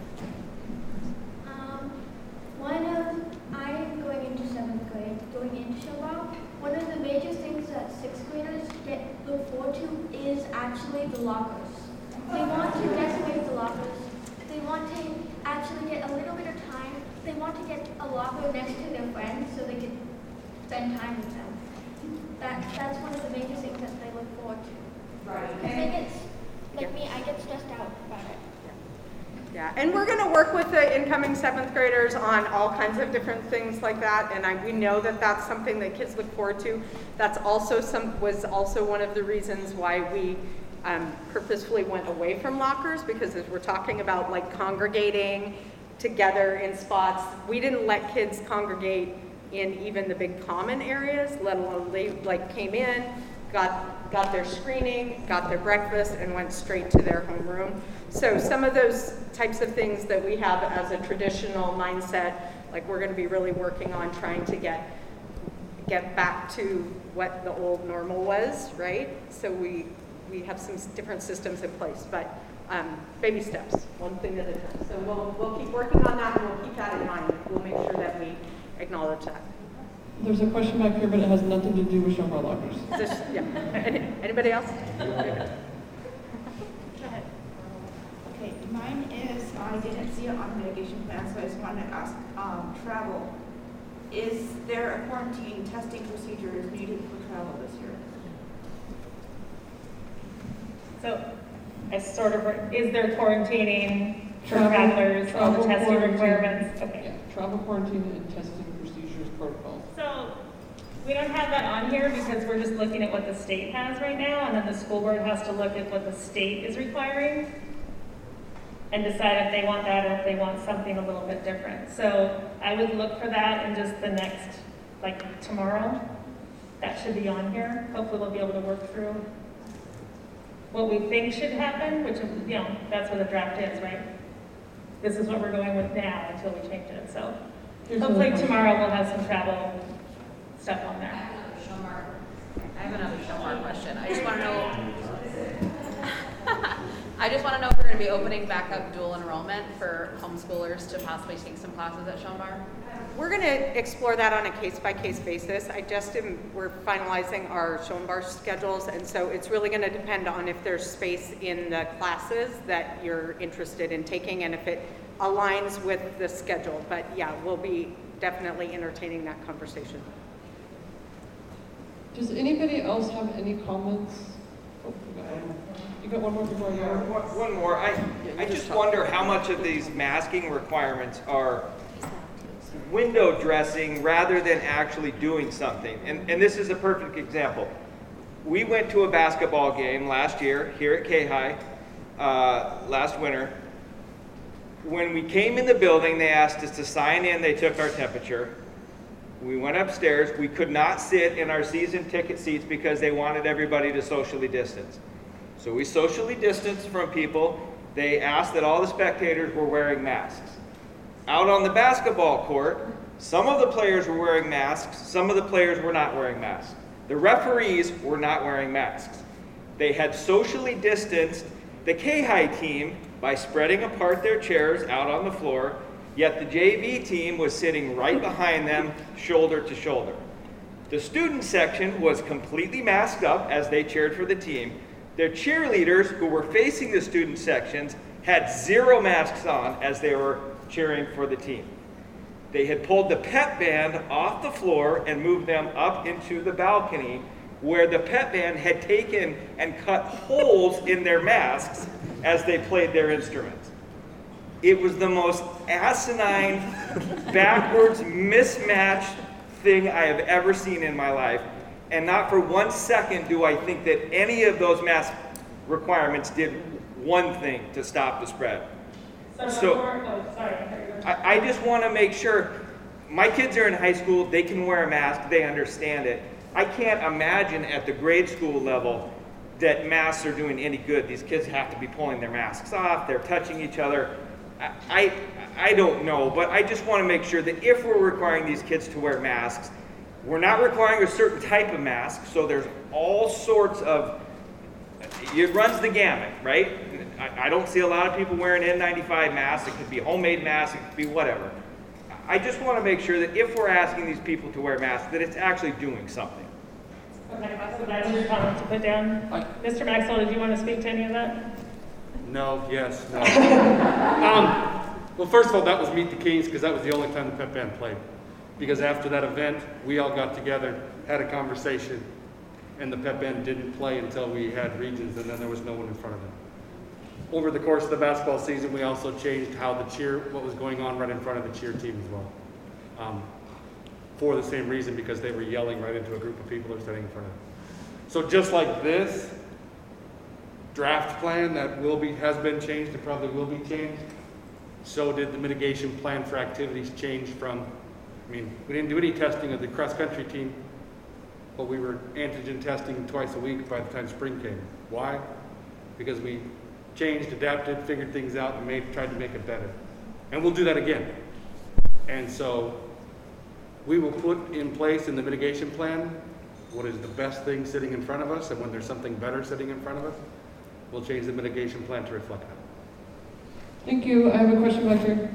Speaker 22: I'm going into 7th grade, going into Schoenbar. One of the major things that 6th graders look forward to is actually the lockers. They want to decorate the lockers. They want to actually get a little bit of time. They want to get a locker next to their friends so they can spend time with them. That's one of the major things that they look forward to. Right. I get stressed out about it.
Speaker 21: Yeah, and we're going to work with the incoming 7th graders on all kinds of different things like that, and we know that that's something that kids look forward to. That's also was also one of the reasons why we purposefully went away from lockers, because as we're talking about like congregating together in spots, we didn't let kids congregate in even the big common areas, let alone they came in, got their screening, got their breakfast, and went straight to their homeroom. So some of those types of things that we have as a traditional mindset, like we're going to be really working on trying to get back to what the old normal was, right? So we we have some different systems in place, but baby steps, one thing at a time. So we'll keep working on that, and we'll keep that in mind. We'll make sure that we acknowledge that.
Speaker 8: There's a question back here, but it has nothing to do with Shomar lockers.
Speaker 21: Yeah. Anybody else?
Speaker 5: Okay, mine is, I didn't see it on the mitigation plan, so I just wanted to ask, travel. Is there a quarantine testing procedure is needed for travel this year?
Speaker 1: So, is there quarantining for travelers, all the testing requirements? Okay.
Speaker 8: Yeah, travel quarantine and testing procedures protocols.
Speaker 1: So, we don't have that on here because we're just looking at what the state has right now, and then the school board has to look at what the state is requiring and decide if they want that or if they want something a little bit different. So I would look for that in just the next, like tomorrow. That should be on here. Hopefully we'll be able to work through what we think should happen, which, you know, that's what the draft is, right? This is what we're going with now until we change it. So hopefully tomorrow we'll have some travel stuff on there.
Speaker 10: I have another Shomar question. I just want to know. I just want to know if we're going to be opening back up dual enrollment for homeschoolers to possibly take some classes at Shomar.
Speaker 21: We're going to explore that on a case-by-case basis. We're finalizing our Shomar schedules, and so it's really going to depend on if there's space in the classes that you're interested in taking and if it aligns with the schedule. But yeah, we'll be definitely entertaining that conversation.
Speaker 8: Does anybody else have any comments? Oh, you got one more before I go?
Speaker 6: One more. I just wonder how much of these masking requirements are window dressing rather than actually doing something. And this is a perfect example. We went to a basketball game last year here at K-High, last winter. When we came in the building, they asked us to sign in. They took our temperature. We went upstairs. We could not sit in our season ticket seats because they wanted everybody to socially distance. So we socially distanced from people. They asked that all the spectators were wearing masks. Out on the basketball court, some of the players were wearing masks, some of the players were not wearing masks. The referees were not wearing masks. They had socially distanced the K-High team by spreading apart their chairs out on the floor, yet the JV team was sitting right behind them, shoulder to shoulder. The student section was completely masked up as they cheered for the team. Their cheerleaders, who were facing the student sections, had zero masks on as they were cheering for the team. They had pulled the pep band off the floor and moved them up into the balcony where the pep band had taken and cut holes in their masks as they played their instruments. It was the most asinine, backwards, mismatched thing I have ever seen in my life. And not for 1 second do I think that any of those mask requirements did one thing to stop the spread. I just want to make sure, my kids are in high school, they can wear a mask, they understand it. I can't imagine at the grade school level that masks are doing any good. These kids have to be pulling their masks off, they're touching each other. I don't know, but I just want to make sure that if we're requiring these kids to wear masks, we're not requiring a certain type of mask, so there's all sorts of, it runs the gamut, right? I don't see a lot of people wearing N95 masks. It could be homemade masks, it could be whatever. I just want to make sure that if we're asking these people to wear masks, that it's actually doing something.
Speaker 1: Okay, so that's your comment to put down. Mr. Maxwell, did you want to speak to any of that?
Speaker 11: No, yes, no. Well, first of all, that was Meet the Kings because that was the only time the pep band played. Because after that event, we all got together, had a conversation, and the pep band didn't play until we had regions, and then there was no one in front of them. Over the course of the basketball season, we also changed how what was going on right in front of the cheer team as well. For the same reason, because they were yelling right into a group of people that were standing in front of them. So just like this draft plan that has been changed and probably will be changed, so did the mitigation plan for activities change from, we didn't do any testing of the cross-country team, but we were antigen testing twice a week by the time spring came. Why? Because we changed, adapted, figured things out, and tried to make it better. And we'll do that again. And so we will put in place in the mitigation plan what is the best thing sitting in front of us, and when there's something better sitting in front of us, we'll change the mitigation plan to reflect that.
Speaker 8: Thank you. I have a question back here.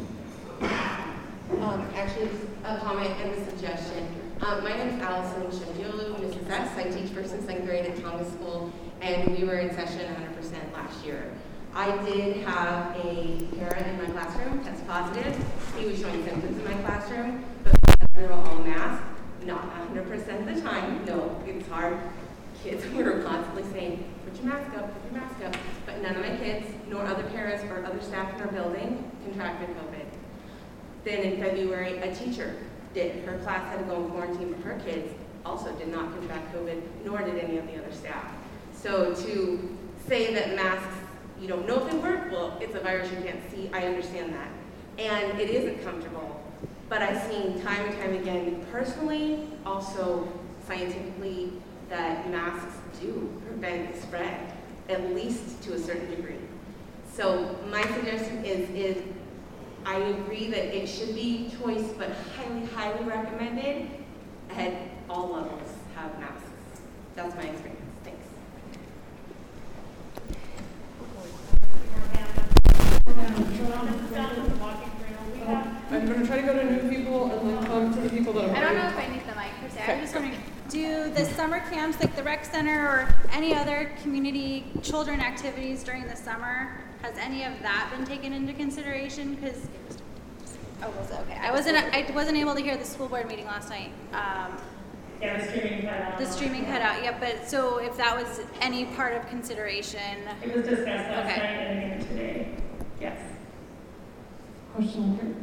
Speaker 9: Actually, a comment and a suggestion. My name is Allison Shandiolu, Mrs. S. I teach first and second grade at Thomas School, and we were in session 100% last year. I did have a parent in my classroom test positive. He was showing symptoms in my classroom, but we were all masked. Not 100% of the time. No, it's hard. Kids were constantly saying, put your mask up, put your mask up. But none of my kids, nor other parents or other staff in our building contracted COVID. Then in February, a teacher did. Her class had to go in quarantine, but her kids also did not contract COVID, nor did any of the other staff. So to say that masks, you don't know if they work, well, it's a virus you can't see, I understand that. And it isn't comfortable. But I've seen time and time again, personally, also scientifically, that masks do prevent the spread, at least to a certain degree. So my suggestion is I agree that it should be choice, but highly, highly recommended at all levels have masks. That's my experience. Thanks.
Speaker 8: I'm going to try to go to new people and then come to the people that have
Speaker 12: I don't know if I need the mic per se. I was just wondering, do the summer camps, like the rec center or any other community children activities during the summer, has any of that been taken into consideration? Because, oh, was it? Okay. I wasn't able to hear the school board meeting last night.
Speaker 1: Yeah, the streaming cut out.
Speaker 12: The streaming cut out, yeah, but so if that was any part of consideration.
Speaker 1: It was discussed last night and again today. Yes.
Speaker 8: Question here.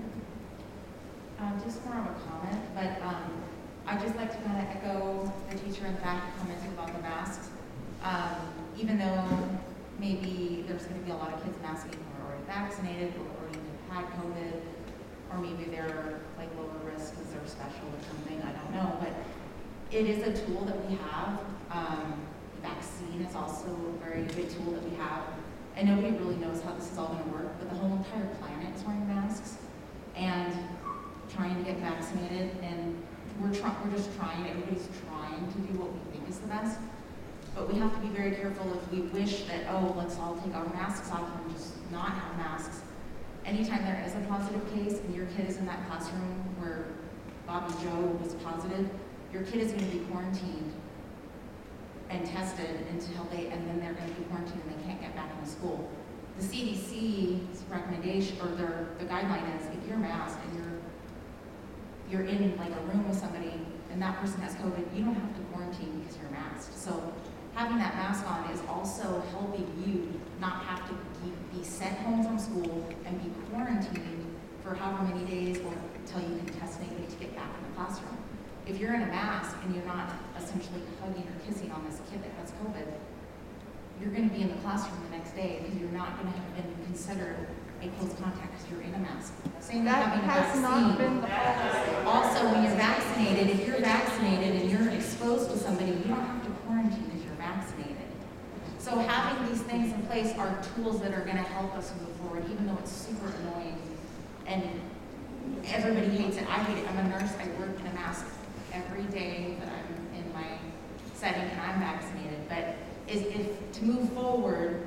Speaker 23: Just more of a comment, but I'd just like to kind of echo the teacher in the back who commented about the masks. Even though maybe there's going to be a lot of kids masking who are already vaccinated or already had COVID, or maybe they're like lower risk because they're special or something, I don't know, but it is a tool that we have. Vaccine is also a very good tool that we have. And nobody really knows how this is all going to work, but the whole entire planet is wearing masks and trying to get vaccinated, and we're just trying, everybody's trying to do what we think is the best. But we have to be very careful if we wish that, oh, let's all take our masks off and just not have masks. Anytime there is a positive case and your kid is in that classroom where Bobby Joe was positive, your kid is going to be quarantined and tested and then they're going to be quarantined and they can't get back into school. The CDC's recommendation, or the guideline is, if you're masked and you're in like a room with somebody and that person has COVID, you don't have to quarantine because you're masked. So having that mask on is also helping you not have to be sent home from school and be quarantined for however many days or until you can test negative to get back in the classroom. If you're in a mask and you're not essentially hugging or kissing on this kid that has COVID, you're going to be in the classroom the next day because you're not going to have been considered a close contact because you're in a mask. Same with having a vaccine. Not been the policy. Also, when you're vaccinated, if you're vaccinated and you're exposed to somebody, you don't have to quarantine if you're vaccinated. So having these things in place are tools that are going to help us move forward, even though it's super annoying and everybody hates it. I hate it. I'm a nurse. I work in a mask every day that I'm in my setting and I'm vaccinated. But if to move forward,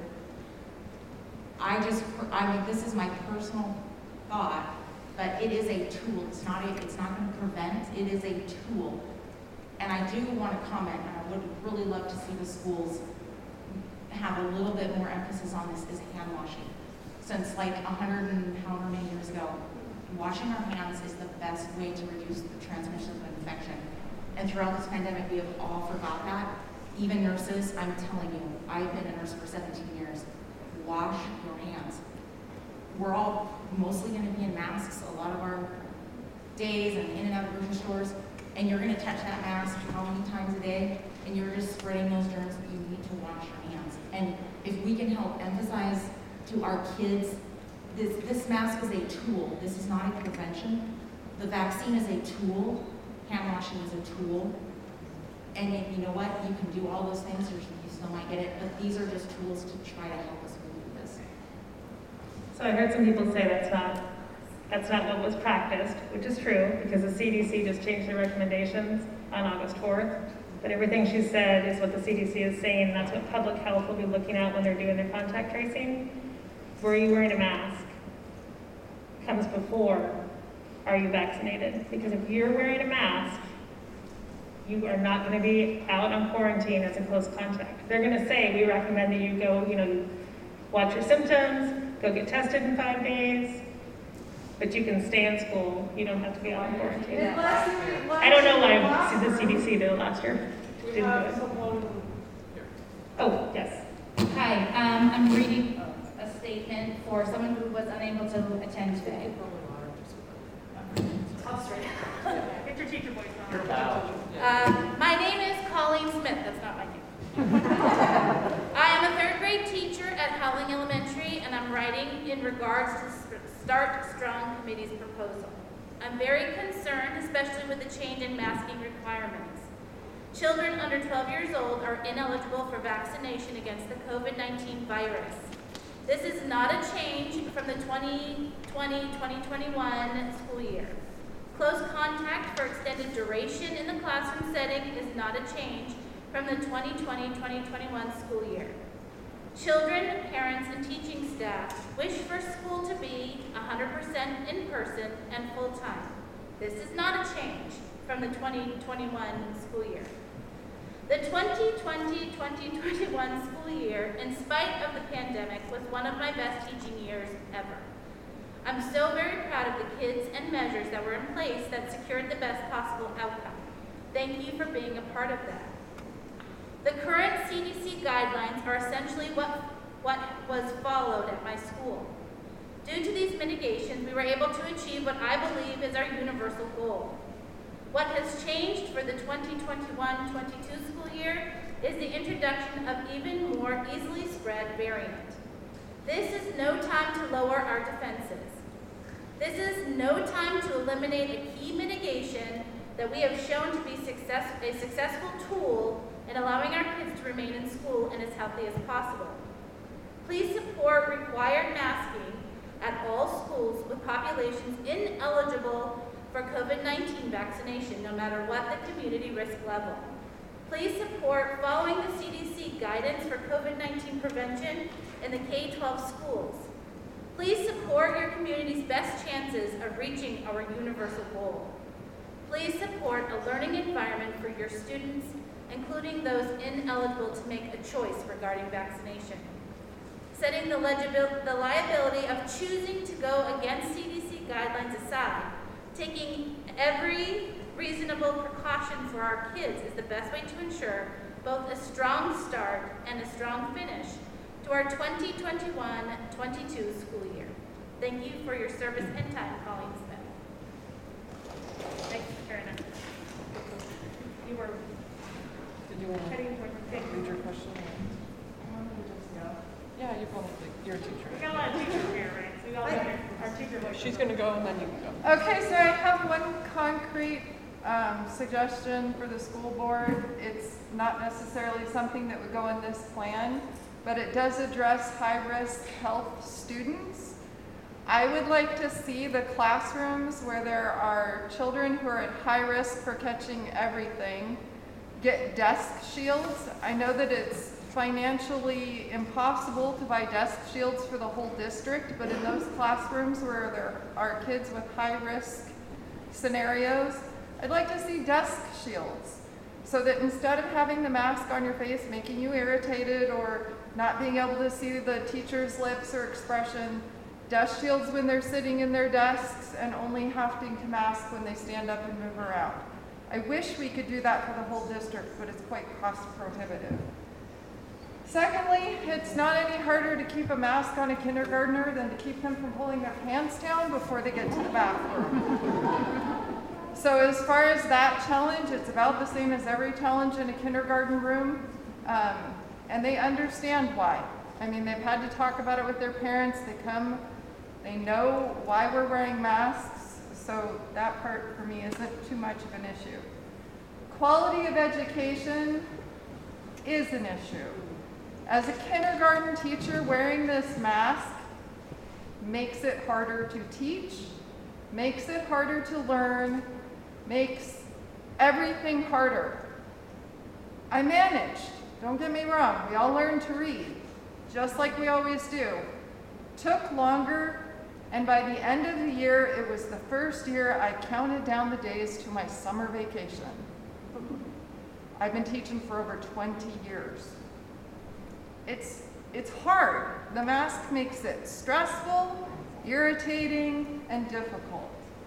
Speaker 23: this is my personal thought, but it is a tool. It's not going to prevent. It is a tool. And I do want to comment, and I would really love to see the schools have a little bit more emphasis on this, is hand washing. Since like 100 and however many years ago, washing our hands is the best way to reduce the transmission of infection. And throughout this pandemic, we have all forgot that. Even nurses, I'm telling you, I've been a nurse for 17 years. Wash your hands. We're all mostly going to be in masks a lot of our days and in and out of grocery stores, and you're going to touch that mask how many times a day, and you're just spreading those germs. You need to wash your hands. And if we can help emphasize to our kids, this mask is a tool. This is not a prevention. The vaccine is a tool. Hand washing is a tool. And you know what? You can do all those things. You still might get it, but these are just tools to try to help us move through this.
Speaker 1: So I heard some people say that's not what was practiced, which is true, because the CDC just changed their recommendations on August 4th. But everything she said is what the CDC is saying. That's what public health will be looking at when they're doing their contact tracing. Were you wearing a mask? Comes before, are you vaccinated? Because if you're wearing a mask, you are not going to be out on quarantine as a close contact. They're going to say, we recommend that you go, watch your symptoms, go get tested in 5 days, but you can stay in school. You don't have to be out on quarantine. I don't know why the CDC did it last year. Didn't do it. Oh, yes.
Speaker 18: Hi, I'm reading a statement for someone who was unable to attend today.
Speaker 1: Get your teacher voice on.
Speaker 3: My name is Colleen Smith. That's not my name. I am a 3rd grade teacher at Howling Elementary, and I'm writing in regards to Start Strong Committee's proposal. I'm very concerned, especially with the change in masking requirements. Children under 12 years old are ineligible for vaccination against the COVID-19 virus. This is not a change from the 2020-2021 school year. Close contact for extended duration in the classroom setting is not a change from the 2020-2021 school year. Children, parents, and teaching staff wish for school to be 100% in person and full-time. This is not a change from the 2021 school year. The 2020-2021 school year, in spite of the pandemic, was one of my best teaching years ever. I'm so very proud of the kids and measures that were in place that secured the best possible outcome. Thank you for being a part of that. The current CDC guidelines are essentially what was followed at my school. Due to these mitigations, we were able to achieve what I believe is our universal goal. What has changed for the 2021-22 school year is the introduction of even more easily spread variant. This is no time to lower our defenses. This is no time to eliminate a key mitigation that we have shown to be a successful tool in allowing our kids to remain in school and as healthy as possible. Please support required masking at all schools with populations ineligible for COVID-19 vaccination, no matter what the community risk level. Please support following the CDC guidance for COVID-19 prevention in the K-12 schools. Please support your community's best chances of reaching our universal goal. Please support a learning environment for your students, including those ineligible to make a choice regarding vaccination. Setting the liability of choosing to go against CDC guidelines aside, taking every reasonable precaution for our kids is the best way to ensure both a strong start and a strong finish to our 2021-22 school year. Thank you for your service and time, Colleen Smith.
Speaker 1: Thanks, Karen. You were
Speaker 8: Did you want to
Speaker 1: heading towards the
Speaker 8: read your question? Yeah, you're a teacher.
Speaker 1: We got a lot of teachers here, right? So we all have our teacher voice.
Speaker 8: She's going to go and then you can go.
Speaker 13: Okay, so I have one concrete suggestion for the school board. It's not necessarily something that would go in this plan, but it does address high-risk health students. I would like to see the classrooms where there are children who are at high risk for catching everything get desk shields. I know that it's financially impossible to buy desk shields for the whole district, but in those classrooms where there are kids with high-risk scenarios, I'd like to see desk shields so that instead of having the mask on your face making you irritated or not being able to see the teacher's lips or expression, desk shields when they're sitting in their desks and only having to mask when they stand up and move around. I wish we could do that for the whole district, but it's quite cost prohibitive. Secondly, it's not any harder to keep a mask on a kindergartner than to keep them from pulling their pants down before they get to the bathroom. So as far as that challenge, it's about the same as every challenge in a kindergarten room, and they understand why. I mean, they've had to talk about it with their parents. They know why we're wearing masks, so that part for me isn't too much of an issue. Quality of education is an issue. As a kindergarten teacher, wearing this mask makes it harder to teach, makes it harder to learn, makes everything harder. I managed, don't get me wrong, we all learned to read, just like we always do. Took longer, and by the end of the year, it was the first year I counted down the days to my summer vacation. I've been teaching for over 20 years. It's hard. The mask makes it stressful, irritating, and difficult.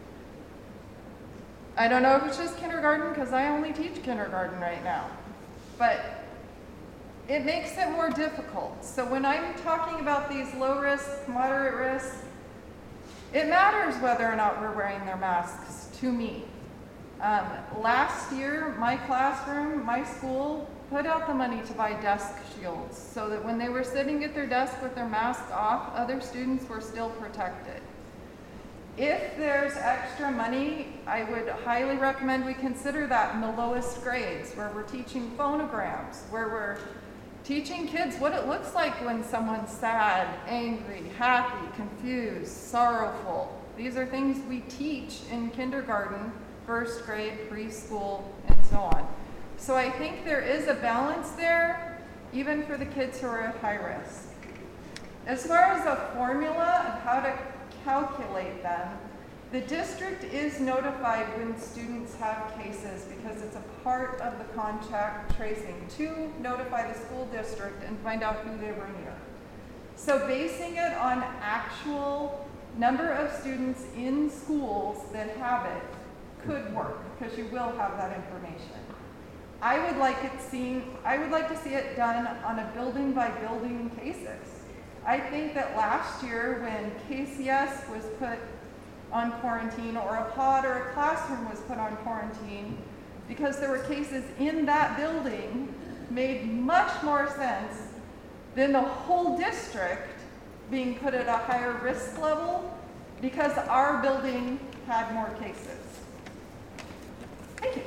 Speaker 13: I don't know if it's just kindergarten because I only teach kindergarten right now, but it makes it more difficult. So when I'm talking about these low risk, moderate risk, it matters whether or not we're wearing their masks to me. Last year, my classroom, my school, put out the money to buy desk shields so that when they were sitting at their desk with their mask off, other students were still protected. If there's extra money, I would highly recommend we consider that in the lowest grades, where we're teaching phonograms, where we're teaching kids what it looks like when someone's sad, angry, happy, confused, sorrowful. These are things we teach in kindergarten, first grade, preschool, and so on. So I think there is a balance there, even for the kids who are at high risk. As far as a formula of how to calculate them, the district is notified when students have cases because it's a part of the contact tracing to notify the school district and find out who they were near. So basing it on actual number of students in schools that have it could work because you will have that information. I would like to see it done on a building by building basis. I think that last year when KCS was put on quarantine, or a pod or a classroom was put on quarantine, because there were cases in that building, made much more sense than the whole district being put at a higher risk level because our building had more cases. Thank you.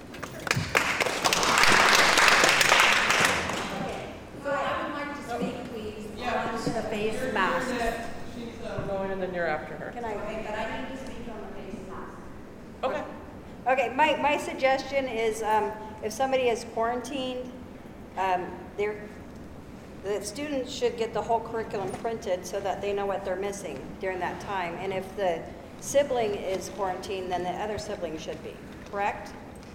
Speaker 7: So I would like to speak, please, on the face mask.
Speaker 8: She's going and then you're after her.
Speaker 7: Can I? Okay, but I need to speak on the face mask.
Speaker 8: Okay.
Speaker 14: Okay, my suggestion is if somebody is quarantined, the students should get the whole curriculum printed so that they know what they're missing during that time. And if the sibling is quarantined, then the other sibling should be, correct?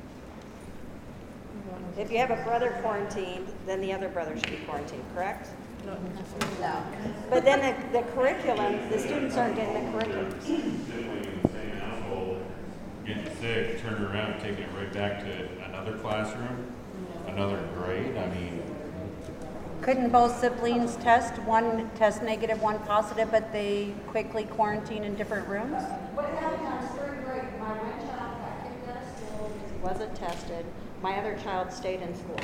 Speaker 14: If you have a brother quarantined, then the other brother should be quarantined, correct?
Speaker 7: No.
Speaker 14: But then the curriculum, the students aren't getting the curriculum.
Speaker 15: Sibling in the same household, getting sick, turning around, taking it right back to another classroom, another grade. I mean,
Speaker 7: Couldn't both siblings test? One test negative, one positive, but they quickly quarantine in different rooms?
Speaker 14: What happened on third grade, my one child got kicked out of school because he wasn't tested. My other child stayed in school.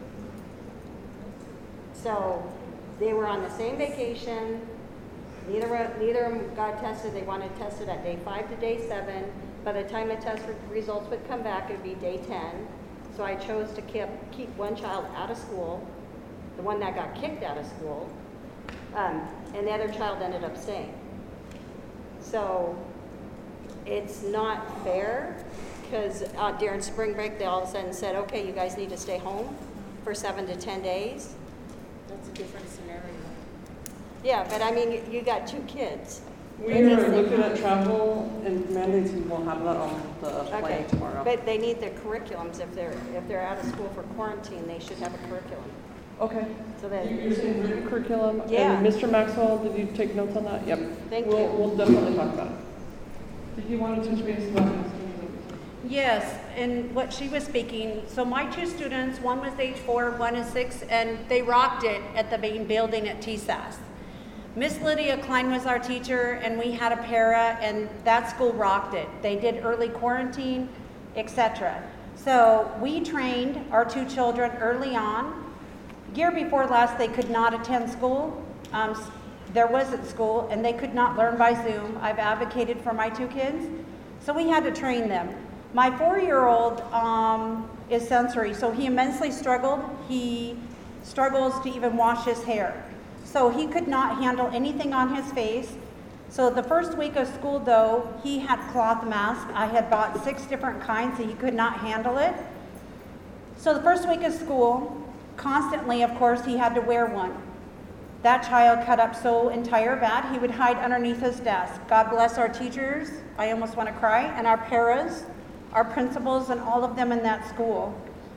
Speaker 14: So they were on the same vacation. Neither of them got tested. They wanted tested at day 5 to day 7. By the time the test results would come back, it would be day 10. So I chose to keep one child out of school, the one that got kicked out of school, and the other child ended up staying. So it's not fair because during spring break, they all of a sudden said, okay, you guys need to stay home for 7 to 10 days.
Speaker 21: That's a different scenario.
Speaker 14: Yeah, but I mean, you got 2 kids.
Speaker 8: We are looking at travel and mandates, and we'll have that on the plane tomorrow.
Speaker 14: But they need their curriculums. If they're out of school for quarantine, they should have a curriculum.
Speaker 8: Okay.
Speaker 14: So that
Speaker 8: You're saying written curriculum?
Speaker 14: Yeah.
Speaker 8: And Mr. Maxwell, did you take notes on that? Yep.
Speaker 14: Thank you.
Speaker 8: We'll definitely talk about it. Did you want to touch base about this?
Speaker 7: Yes, and what she was speaking, so my 2 students, one was age 4, one is 6, and they rocked it at the main building at TSAS. Miss Lydia Klein was our teacher, and we had a para, and that school rocked it. They did early quarantine, etc. So we trained our 2 children early on. Year before last, they could not attend school. There wasn't school, and they could not learn by Zoom. I've advocated for my 2 kids, so we had to train them. My 4-year-old is sensory, so he immensely struggled. He struggles to even wash his hair. So he could not handle anything on his face. So the first week of school, though, he had cloth masks. I had bought 6 different kinds, so he could not handle it. So the first week of school, constantly, of course, he had to wear one. That child cut up so entire bad, he would hide underneath his desk. God bless our teachers, I almost want to cry, and our paras, our principals, and all of them in that school.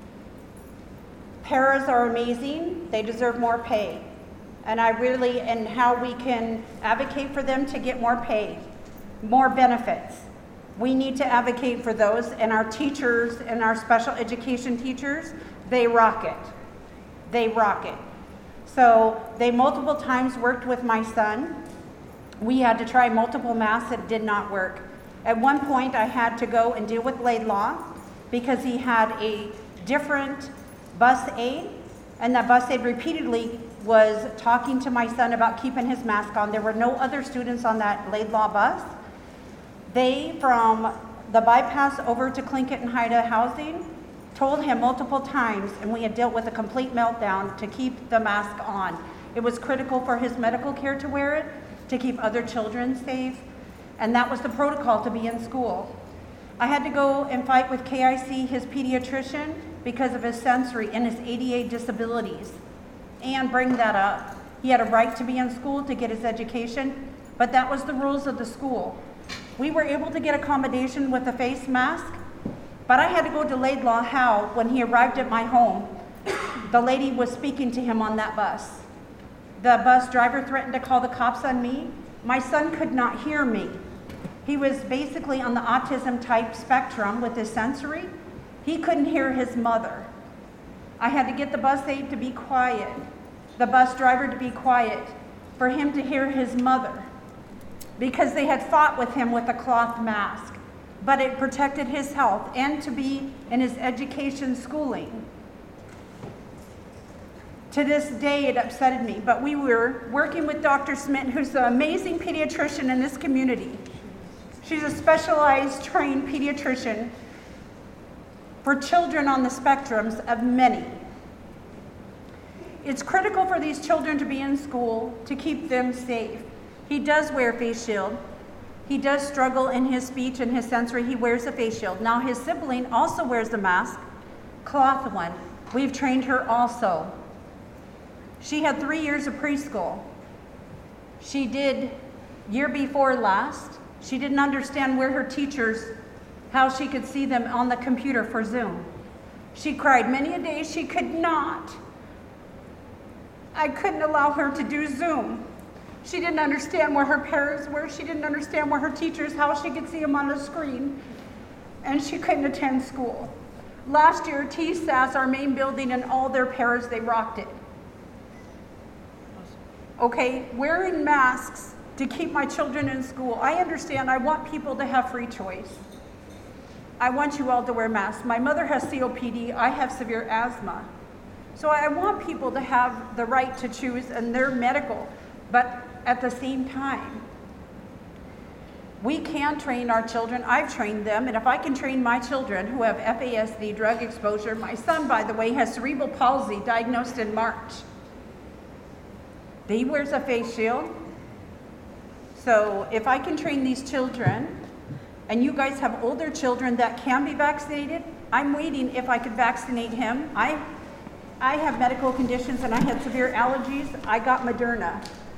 Speaker 7: Paras are amazing, they deserve more pay. And how we can advocate for them to get more pay, more benefits. We need to advocate for those, and our teachers and our special education teachers, they rock it. They rock it. So they multiple times worked with my son. We had to try multiple masks, it did not work. At one point I had to go and deal with Laidlaw because he had a different bus aide, and that bus aide repeatedly was talking to my son about keeping his mask on. There were no other students on that Laidlaw bus. They, from the bypass over to Tlingit and Haida housing, told him multiple times, and we had dealt with a complete meltdown, to keep the mask on. It was critical for his medical care to wear it, to keep other children safe, and that was the protocol to be in school. I had to go and fight with KIC, his pediatrician, because of his sensory and his ADA disabilities, and bring that up. He had a right to be in school to get his education, but that was the rules of the school. We were able to get accommodation with a face mask, but I had to go to Laidlaw Howe when he arrived at my home. The lady was speaking to him on that bus. The bus driver threatened to call the cops on me. My son could not hear me. He was basically on the autism type spectrum with his sensory. He couldn't hear his mother. I had to get the bus aide to be quiet, the bus driver to be quiet, for him to hear his mother, because they had fought with him with a cloth mask, but it protected his health and to be in his education schooling. To this day, it upsetted me, but we were working with Dr. Smith, who's an amazing pediatrician in this community. She's a specialized trained pediatrician for children on the spectrums of many. It's critical for these children to be in school to keep them safe. He does wear a face shield. He does struggle in his speech and his sensory. He wears a face shield. Now his sibling also wears a mask, cloth one. We've trained her also. She had 3 years of preschool. She did year before last. She didn't understand where her teachers, how she could see them on the computer for Zoom. She cried many a day she could not. I couldn't allow her to do Zoom. She didn't understand where her parents were. She didn't understand where her teachers, how she could see them on the screen. And she couldn't attend school. Last year, TSAS, our main building, and all their paras, they rocked it. Okay, wearing masks to keep my children in school. I understand, I want people to have free choice. I want you all to wear masks. My mother has COPD, I have severe asthma. So I want people to have the right to choose, and they're medical. But at the same time, we can train our children. I've trained them, and if I can train my children who have FASD, drug exposure, my son, by the way, has cerebral palsy, diagnosed in March. He wears a face shield. So if I can train these children, and you guys have older children that can be vaccinated, I'm waiting if I could vaccinate him. I have medical conditions and I had severe allergies. I got Moderna.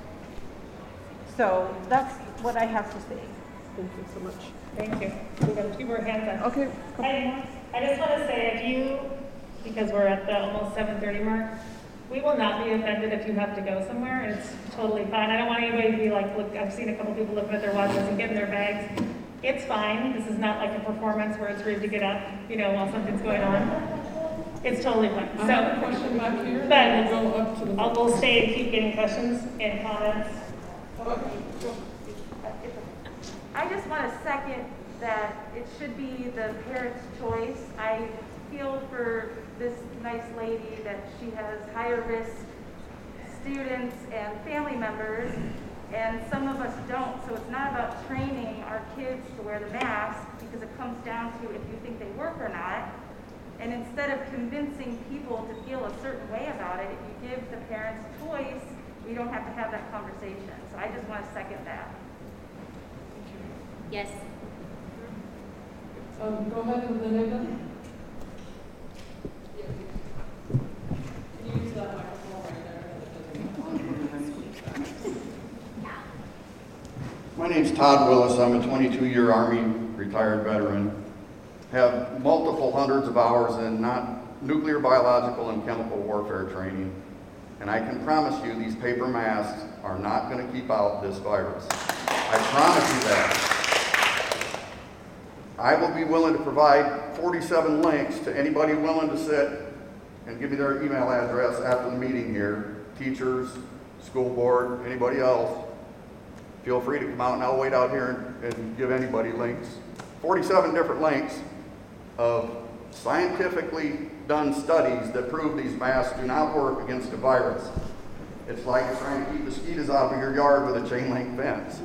Speaker 7: So that's what I have to say.
Speaker 8: Thank you so much.
Speaker 1: Thank you. We got a few more hands up.
Speaker 8: Okay.
Speaker 1: I just want to say, because we're at the almost 7:30 mark, we will not be offended if you have to go somewhere. It's totally fine. I don't want anybody to be like, look, I've seen a couple people looking at their watches and getting their bags. It's fine. This is not like a performance where it's rude to get up, while something's going on. It's totally fine.
Speaker 8: I have a question back here.
Speaker 1: But
Speaker 8: we'll go up to the
Speaker 1: we'll stay and keep getting questions and comments.
Speaker 2: I just want to second that it should be the parent's choice. I feel for this nice lady that she has higher risk students and family members, and some of us don't. So it's not about training our kids to wear the mask, because it comes down to if you think they work or not. And instead of convincing people to feel a certain way about it, if you give the parents choice, we don't have to have that conversation. So I just want to second that.
Speaker 18: Yes.
Speaker 8: Go ahead, Linda.
Speaker 4: My name's Todd Willis. I'm a 22-year Army retired veteran. Have multiple hundreds of hours in nuclear, biological, and chemical warfare training. And I can promise you these paper masks are not going to keep out this virus. I promise you that. I will be willing to provide 47 links to anybody willing to sit and give me their email address after the meeting here. Teachers, school board, anybody else. Feel free to come out and I'll wait out here and give anybody links. 47 different links of scientifically done studies that prove these masks do not work against the virus. It's like trying to keep mosquitoes out of your yard with a chain link fence.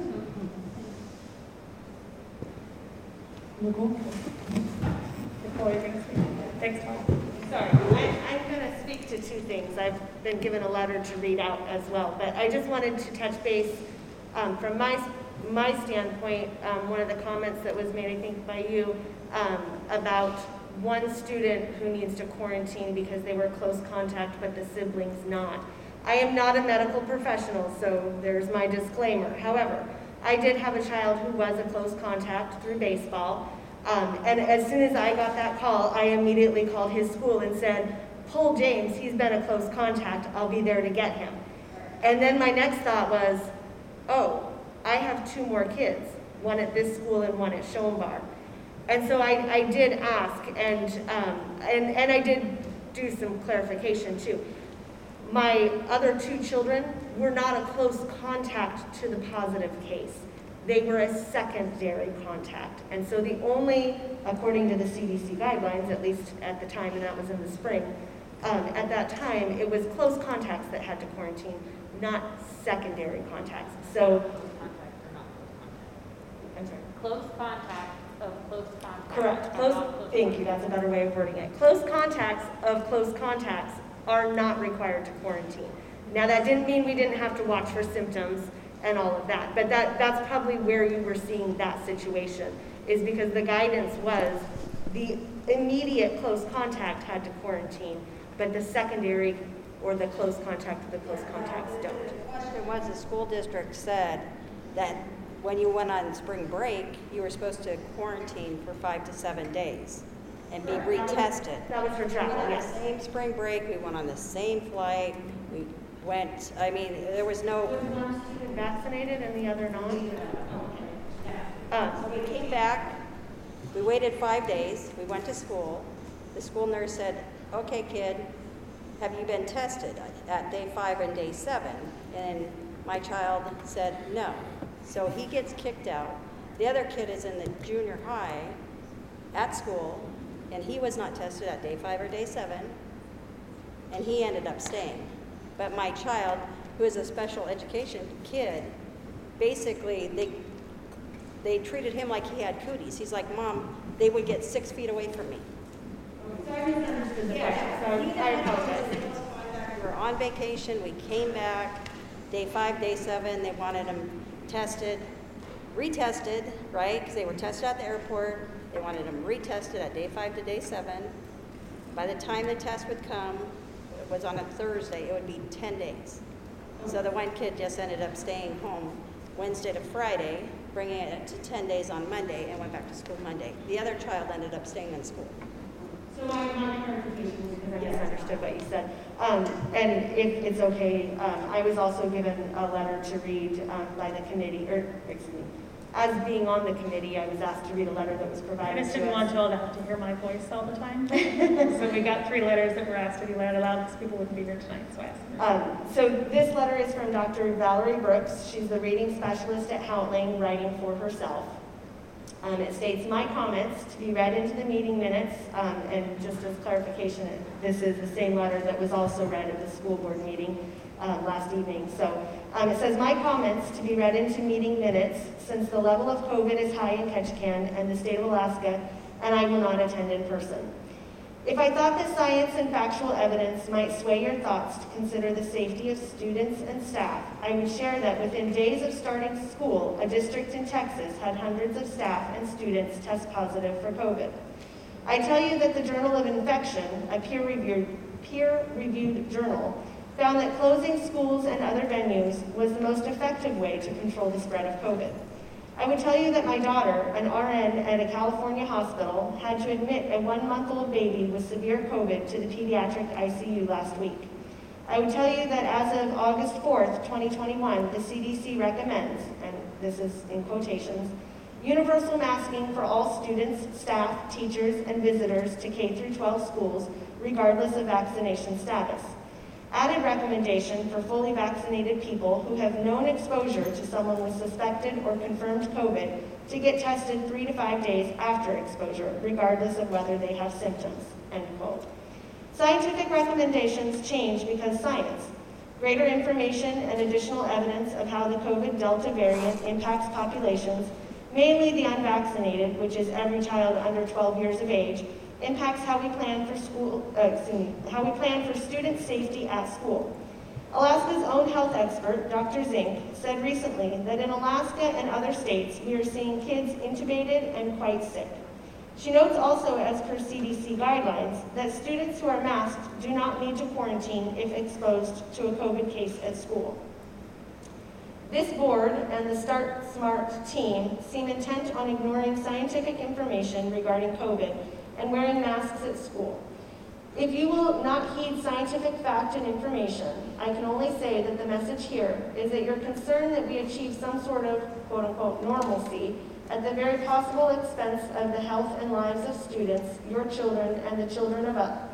Speaker 1: Thanks, Tom. Sorry, I'm going to speak to two things. I've been given a letter to read out as well, but I just wanted to touch base from my standpoint. One of the comments that was made, I think, by you about one student who needs to quarantine because they were close contact, but the siblings not. I am not a medical professional, so there's my disclaimer. However, I did have a child who was a close contact through baseball. And as soon as I got that call, I immediately called his school and said, pull James, he's been a close contact, I'll be there to get him. And then my next thought was, oh, I have two more kids, one at this school and one at Schoenbar. And so I did ask, and I did do some clarification too. My other two children were not a close contact to the positive case. They were a secondary contact. And so the only, according to the CDC guidelines, at least at the time, and that was in the spring, at that time, it was close contacts that had to quarantine, not secondary contacts. So, I'm sorry.
Speaker 3: Close contacts of close contacts.
Speaker 1: Correct. Thank you. That's a better way of wording it. Close contacts of close contacts are not required to quarantine. Now, that didn't mean we didn't have to watch for symptoms and all of that, but that's probably where you were seeing that situation, is because the guidance was the immediate close contact had to quarantine, but the secondary or the close contact of the close contacts don't.
Speaker 14: The question was, the school district said that when you went on spring break, you were supposed to quarantine for 5 to 7 days and be retested.
Speaker 1: That was for travel, yes.
Speaker 14: Same spring break, we went on the same flight, we went, I mean, there was no...
Speaker 1: Was one student vaccinated and the other not?
Speaker 14: So we came back, we waited 5 days, we went to school. The school nurse said, okay kid, have you been tested at day 5 and day 7? And my child said no. So he gets kicked out. The other kid is in the junior high at school, and he was not tested at day 5 or day 7, and he ended up staying. But my child, who is a special education kid, basically they treated him like he had cooties. He's like, Mom, they would get 6 feet away from me.
Speaker 1: So I misunderstood the question, so I apologize.
Speaker 14: We were on vacation, we came back, day 5, day 7, they wanted him tested, retested, right? Because they were tested at the airport. They wanted him retested at day 5 to day 7. By the time the test would come, it was on a Thursday, it would be 10 days. So the one kid just ended up staying home Wednesday to Friday, bringing it to 10 days on Monday, and went back to school Monday. The other child ended up staying in school.
Speaker 1: So my clarification, because I misunderstood what you said, and if it's okay, I was also given a letter to read by the committee, or excuse me, as being on the committee, I was asked to read a letter that was provided to us. I just didn't want y'all to have to hear my voice all the time. So we got 3 letters that were asked to be read aloud because people wouldn't be here tonight, so I asked them. So this letter is from Dr. Valerie Brooks. She's the reading specialist at Houtling, writing for herself. It states, my comments to be read into the meeting minutes, and just as clarification, this is the same letter that was also read at the school board meeting last evening. So it says, my comments to be read into meeting minutes since the level of COVID is high in Ketchikan and the state of Alaska, and I will not attend in person. If I thought that science and factual evidence might sway your thoughts to consider the safety of students and staff, I would share that within days of starting school, a district in Texas had hundreds of staff and students test positive for COVID. I tell you that the Journal of Infection, a peer-reviewed journal, found that closing schools and other venues was the most effective way to control the spread of COVID.
Speaker 16: I would tell you that my daughter, an RN at a California hospital, had to admit a 1-month-old baby with severe COVID to the pediatric ICU last week. I would tell you that as of August 4th, 2021, the CDC recommends, and this is in quotations, universal masking for all students, staff, teachers, and visitors to K-12 schools, regardless of vaccination status. Added recommendation for fully vaccinated people who have known exposure to someone with suspected or confirmed COVID to get tested 3 to 5 days after exposure, regardless of whether they have symptoms, end quote. Scientific recommendations change because science, greater information and additional evidence of how the COVID Delta variant impacts populations, mainly the unvaccinated, which is every child under 12 years of age, impacts how we plan for student safety at school. Alaska's own health expert, Dr. Zink, said recently that in Alaska and other states, we are seeing kids intubated and quite sick. She notes also, as per CDC guidelines, that students who are masked do not need to quarantine if exposed to a COVID case at school. This board and the Start Smart team seem intent on ignoring scientific information regarding COVID and wearing masks at school. If you will not heed scientific fact and information, I can only say that the message here is that you're concerned that we achieve some sort of quote-unquote normalcy at the very possible expense of the health and lives of students, your children, and the children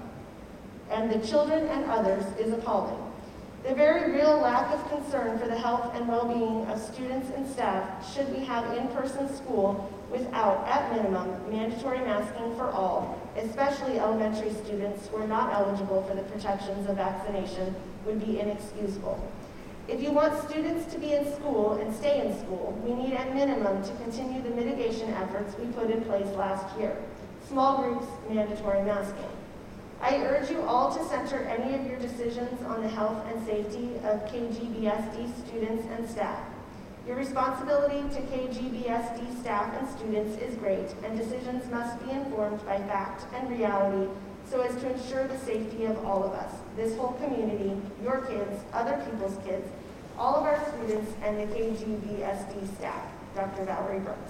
Speaker 16: and others is appalling. The very real lack of concern for the health and well-being of students and staff should we have in-person school without, at minimum, mandatory masking for all, especially elementary students who are not eligible for the protections of vaccination, would be inexcusable. If you want students to be in school and stay in school, we need at minimum to continue the mitigation efforts we put in place last year. Small groups, mandatory masking. I urge you all to center any of your decisions on the health and safety of KGBSD students and staff. Your responsibility to KGBSD staff and students is great, and decisions must be informed by fact and reality so as to ensure the safety of all of us, this whole community, your kids, other people's kids, all of our students, and the KGBSD staff. Dr. Valerie Brooks.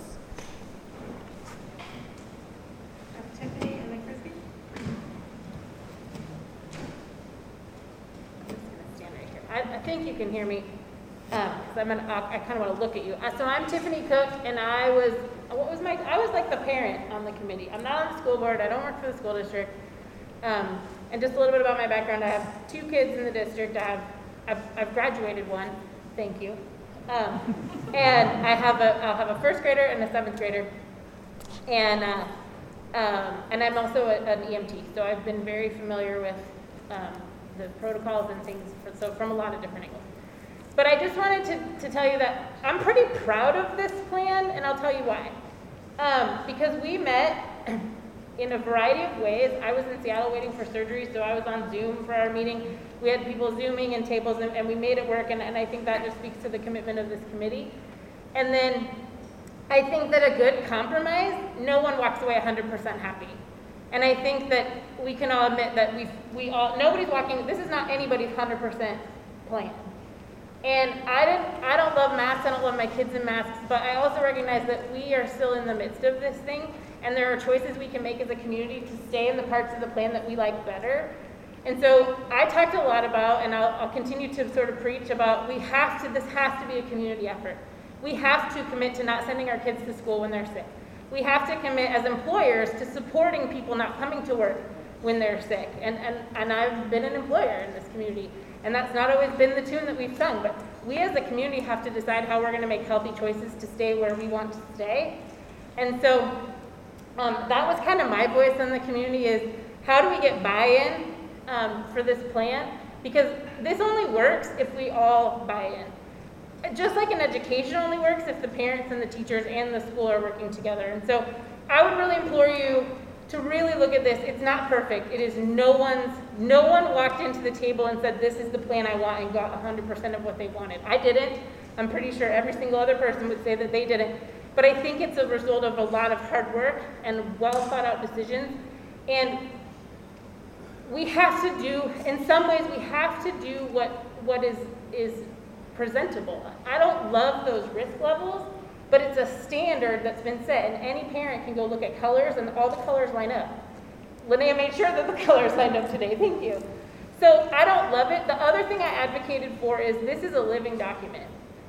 Speaker 1: Tiffany and then Christy.
Speaker 17: I'm just going to stand right here. I think you can hear me. Because I kind of want to look at you. So I'm Tiffany Cook, and I was like the parent on the committee. I'm not on the school board. I don't work for the school district. And just a little bit about my background. I have 2 kids in the district. I've graduated one. Thank you. And I'll have a 1st grader and a 7th grader. And I'm also an EMT, so I've been very familiar with the protocols and things from a lot of different angles. But I just wanted to tell you that I'm pretty proud of this plan, and I'll tell you why. Because we met in a variety of ways. I was in Seattle waiting for surgery, so I was on Zoom for our meeting. We had people Zooming and tables, and we made it work, and I think that just speaks to the commitment of this committee. And then I think that a good compromise, no one walks away 100% happy. And I think that we can all admit that nobody's walking, this is not anybody's 100% plan. And I don't love masks, I don't love my kids in masks, but I also recognize that we are still in the midst of this thing, and there are choices we can make as a community to stay in the parts of the plan that we like better. And so I talked a lot about, and I'll continue to sort of preach about, this has to be a community effort. We have to commit to not sending our kids to school when they're sick. We have to commit as employers to supporting people not coming to work when they're sick. And I've been an employer in this community. And that's not always been the tune that we've sung, but we as a community have to decide how we're going to make healthy choices to stay where we want to stay. And so that was kind of my voice in the community is, how do we get buy-in for this plan? Because this only works if we all buy in. Just like in education only works if the parents and the teachers and the school are working together. And so I would really implore you to really look at this. It's not perfect. It is no one walked into the table and said, this is the plan I want, and got 100% of what they wanted. I didn't. I'm pretty sure every single other person would say that they didn't. But I think it's a result of a lot of hard work and well thought out decisions. And we have to do, in some ways, we have to do what is presentable. I don't love those risk levels, But it's a standard that's been set, and any parent can go look at colors, and all the colors line up. Linnea made sure that the colors lined up today, thank you. So I don't love it. The other thing I advocated for is this is a living document.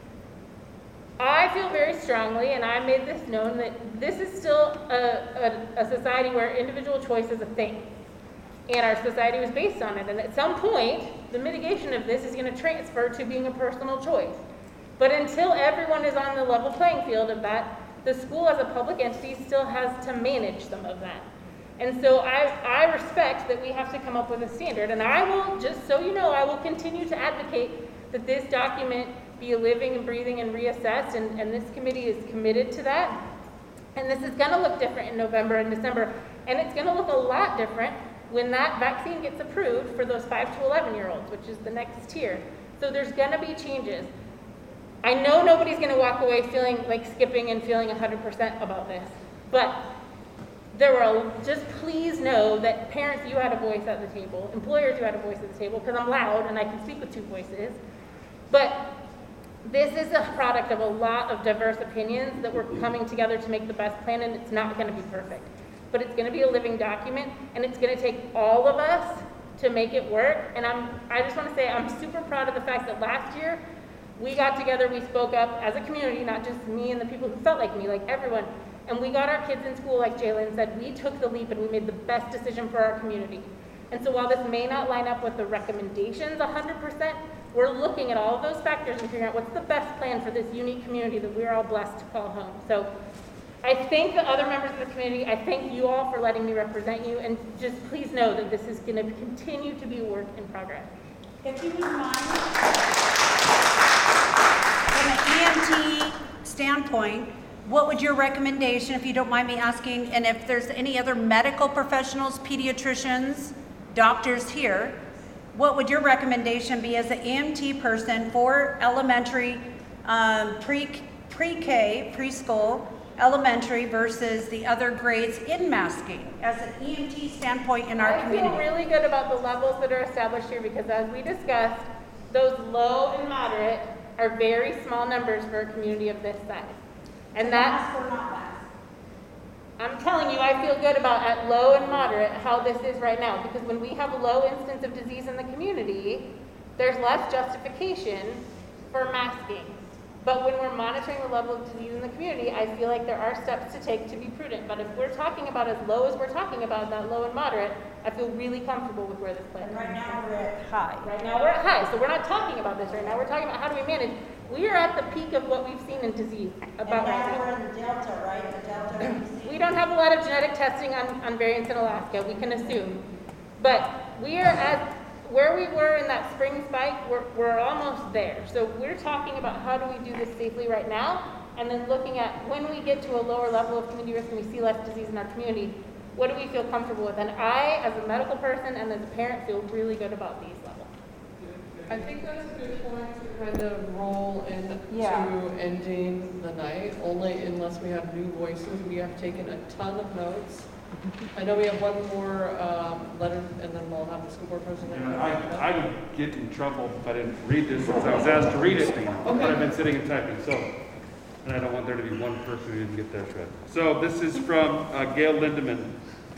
Speaker 17: I feel very strongly, and I made this known, that this is still a society where individual choice is a thing. And our society was based on it. And at some point, the mitigation of this is going to transfer to being a personal choice. But until everyone is on the level playing field of that, the school as a public entity still has to manage some of that. And so I respect that we have to come up with a standard. And I will, just so you know, I will continue to advocate that this document be a living and breathing and reassessed, and this committee is committed to that. And this is going to look different in November and December, and it's going to look a lot different when that vaccine gets approved for those 5 to 11-year-olds, which is the next tier. So there's going to be changes. I know nobody's going to walk away feeling like skipping and feeling 100% about this, but just please know that parents, you had a voice at the table, employers, you had a voice at the table, because I'm loud and I can speak with 2 voices. But this is a product of a lot of diverse opinions that we're coming together to make the best plan, and it's not going to be perfect. But it's going to be a living document, and it's going to take all of us to make it work. And I just want to say I'm super proud of the fact that last year we got together, we spoke up as a community, not just me and the people who felt like me, like everyone. And we got our kids in school, like Jalen said, we took the leap and we made the best decision for our community. And so while this may not line up with the recommendations 100%, we're looking at all of those factors and figuring out what's the best plan for this unique community that we're all blessed to call home. So I thank the other members of the community. I thank you all for letting me represent you. And just please know that this is going to continue to be a work in progress.
Speaker 7: If you wouldn't mind, from an EMT standpoint, what would your recommendation, if you don't mind me asking, and if there's any other medical professionals, pediatricians, doctors here, what would your recommendation be as an EMT person for elementary, pre-K, preschool, elementary versus the other grades in masking as an EMT standpoint in our community?
Speaker 17: I feel really good about the levels that are established here because as we discussed, those low and moderate are very small numbers for a community of this size. And that's I'm telling you, I feel good about at low and moderate how this is right now, because when we have a low instance of disease in the community, there's less justification for masking. But when we're monitoring the level of disease in the community, I feel like there are steps to take to be prudent. But if we're talking about as low as we're talking about, that low and moderate, I feel really comfortable with where this plan is.
Speaker 7: Right now we're at high.
Speaker 17: Right now we're at high, so we're not talking about this right now. We're talking about how do we manage. We are at the peak of what we've seen in disease about right now.
Speaker 14: We're in the Delta, right? The Delta.
Speaker 17: We don't have a lot of genetic testing on variants in Alaska, we can assume. But we are at where we were in that spring spike, we're almost there. So we're talking about how do we do this safely right now, and then looking at when we get to a lower level of community risk and we see less disease in our community, what do we feel comfortable with? And I, as a medical person and as a parent, feel really good about these levels.
Speaker 8: I think that's a good point to kind of roll into ending the night, only unless we have new voices. We have taken a ton of notes. I know we have one more letter, and then we'll have the school board president.
Speaker 11: I would get in trouble if I didn't read this, since I was asked to read it, but I've been sitting and typing, so, and I don't want there to be one person who didn't get their shred. So this is from Gail Lindemann.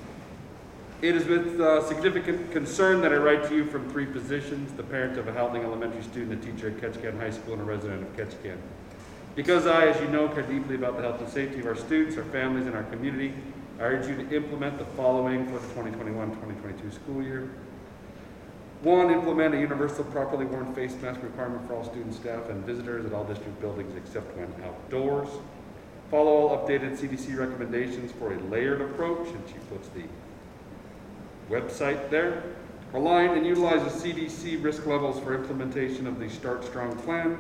Speaker 11: It is with significant concern that I write to you from 3 positions, the parent of a Halding Elementary student, a teacher at Ketchikan High School, and a resident of Ketchikan. Because I, as you know, care deeply about the health and safety of our students, our families, and our community, I urge you to implement the following for the 2021-2022 school year. 1, implement a universal properly worn face mask requirement for all student, staff, and visitors at all district buildings except when outdoors. Follow all updated CDC recommendations for a layered approach, and she puts the website there. Align and utilize the CDC risk levels for implementation of the Start Strong plan.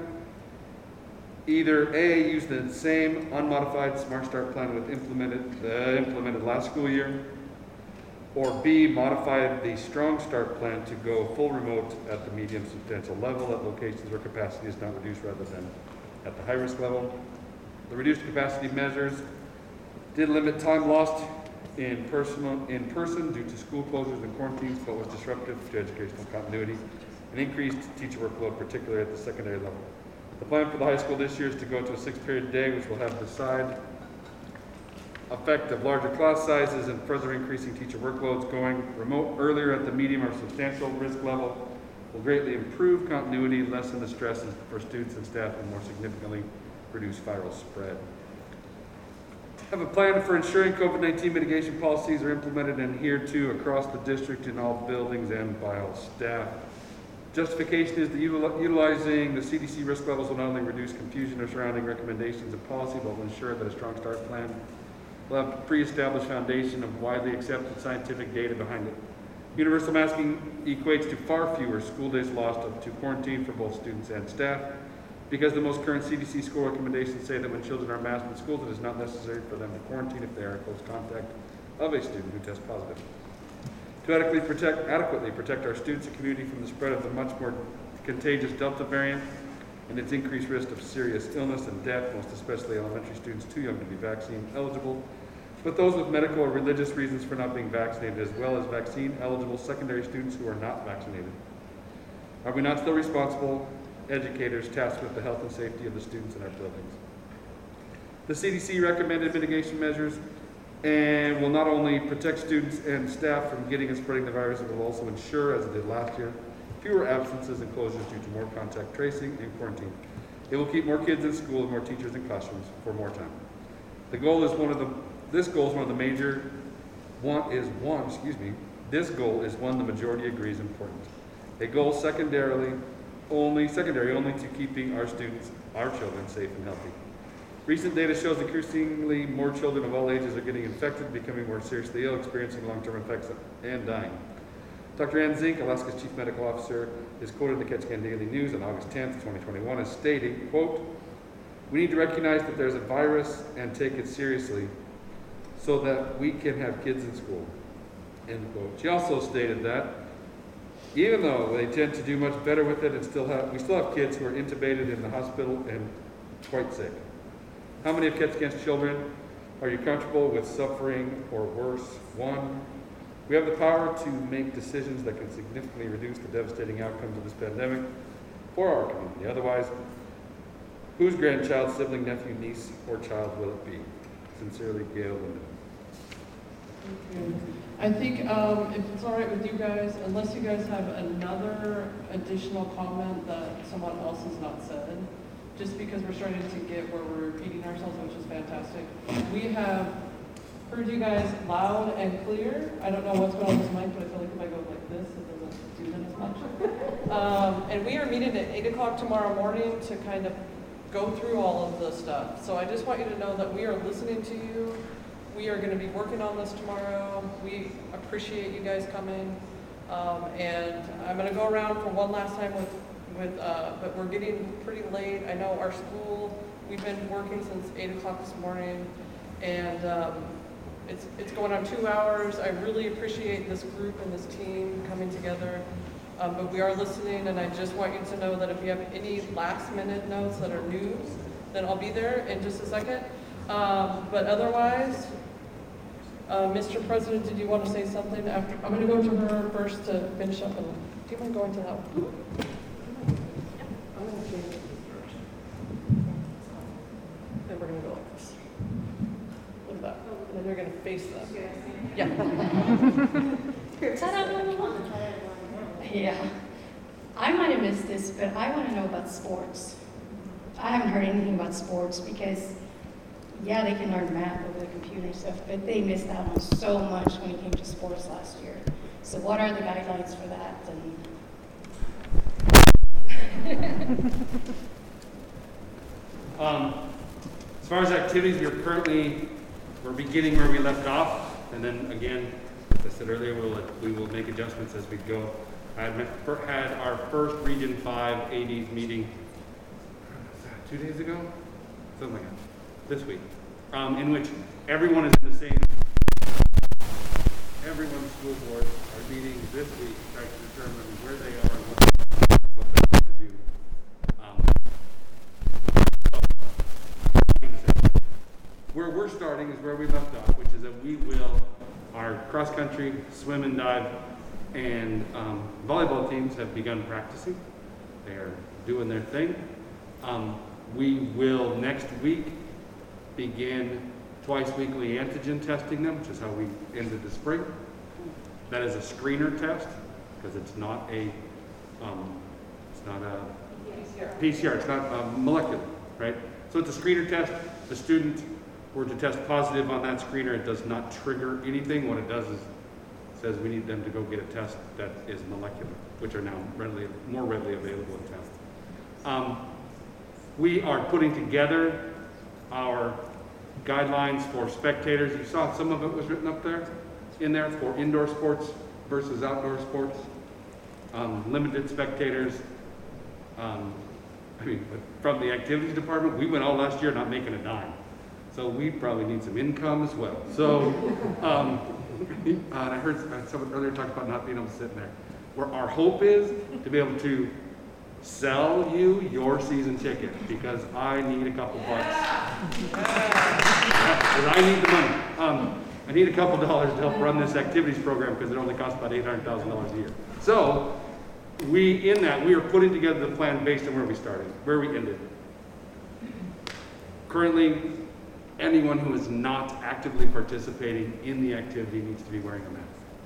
Speaker 11: Either A, use the same unmodified Smart Start plan with implemented last school year, or B, modify the Strong Start plan to go full remote at the medium substantial level at locations where capacity is not reduced rather than at the high risk level. The reduced capacity measures did limit time lost in person due to school closures and quarantines, but was disruptive to educational continuity and increased teacher workload, particularly at the secondary level. The plan for the high school this year is to go to a 6-period day, which will have the side effect of larger class sizes and further increasing teacher workloads. Going remote earlier at the medium or substantial risk level will greatly improve continuity, lessen the stresses for students and staff, and more significantly reduce viral spread. Have a plan for ensuring COVID-19 mitigation policies are implemented and adhered to across the district in all buildings and by all staff. Justification is that utilizing the CDC risk levels will not only reduce confusion or surrounding recommendations of policy, but will ensure that a strong start plan will have a pre-established foundation of widely accepted scientific data behind it. Universal masking equates to far fewer school days lost up to quarantine for both students and staff, because the most current CDC school recommendations say that when children are masked in schools, it is not necessary for them to quarantine if they are in close contact of a student who tests positive. To adequately protect our students and community from the spread of the much more contagious Delta variant and its increased risk of serious illness and death, most especially elementary students too young to be vaccine eligible, but those with medical or religious reasons for not being vaccinated, as well as vaccine eligible secondary students who are not vaccinated. Are we not still responsible educators tasked with the health and safety of the students in our buildings? The CDC recommended mitigation measures and will not only protect students and staff from getting and spreading the virus, it will also ensure, as it did last year, fewer absences and closures due to more contact tracing and quarantine. It will keep more kids in school and more teachers in classrooms for more time. This goal is one the majority agrees important. A goal secondary only to keeping our students, our children, safe and healthy. Recent data shows increasingly more children of all ages are getting infected, becoming more seriously ill, experiencing long-term effects, and dying. Dr. Ann Zink, Alaska's Chief Medical Officer, is quoted in the Ketchikan Daily News on August 10th, 2021 as stating, quote, "We need to recognize that there's a virus and take it seriously so that we can have kids in school," end quote. She also stated that even though they tend to do much better with it, we still have kids who are intubated in the hospital and quite sick. How many of Ketchikan's children are you comfortable with suffering or worse? 1, we have the power to make decisions that can significantly reduce the devastating outcomes of this pandemic for our community. Otherwise, whose grandchild, sibling, nephew, niece, or child will it be? Sincerely, Gail Linden.
Speaker 8: I think if it's all right with you guys, unless you guys have another additional comment that someone else has not said, just because we're starting to get where we're repeating ourselves, which is fantastic. We have heard you guys loud and clear. I don't know what's going on with this mic, but I feel like if I go like this, it doesn't do that as much. And we are meeting at 8 o'clock tomorrow morning to kind of go through all of the stuff. So I just want you to know that we are listening to you. We are going to be working on this tomorrow. We appreciate you guys coming. And I'm going to go around for one last time but we're getting pretty late. I know our school, we've been working since 8 o'clock this morning, and it's going on 2 hours. I really appreciate this group and this team coming together. But we are listening, and I just want you to know that if you have any last minute notes that are news, then I'll be there in just a second. But otherwise, Mr. President, did you want to say something after? I'm going to go to her first to finish up. And do you mind going to that one? I'm going to change this first. Then we're going to go like this. Look at that. And then you're going to face them. Yeah.
Speaker 19: Yeah. I might have missed this, but I want to know about sports. I haven't heard anything about sports because, yeah, they can learn math over the computer and stuff, but they missed out on so much when it came to sports last year. So what are the guidelines for that?
Speaker 11: As far as activities, we're beginning where we left off, and then again, as I said earlier, we will make adjustments as we go. I had our first Region 5 ADs meeting 2 days ago, something like that, this week, in which everyone is in the same. Everyone's school boards are meeting this week trying to determine where they are and what they have to do. Where we're starting is where we left off, which is that our cross country, swim and dive, and volleyball teams have begun practicing. They are doing their thing. We will next week begin twice weekly antigen testing them, which is how we ended the spring. That is a screener test because it's not a PCR. It's not molecular, right? So it's a screener test. The student were to test positive on that screener. It does not trigger anything. What it does is says we need them to go get a test that is molecular, which are now more readily available in tests. We are putting together our guidelines for spectators. You saw some of it was written up there, in there for indoor sports versus outdoor sports. Limited spectators. From the activities department, we went all last year not making a dime. So we probably need some income as well. So, and I heard someone earlier talk about not being able to sit in there. Where our hope is to be able to sell you your season ticket because I need a couple bucks. Because I need the money. I need a couple dollars to help run this activities program because it only costs about $800,000 a year. So, we are putting together the plan based on where we started, where we ended. Currently, anyone who is not actively participating in the activity needs to be wearing a mask.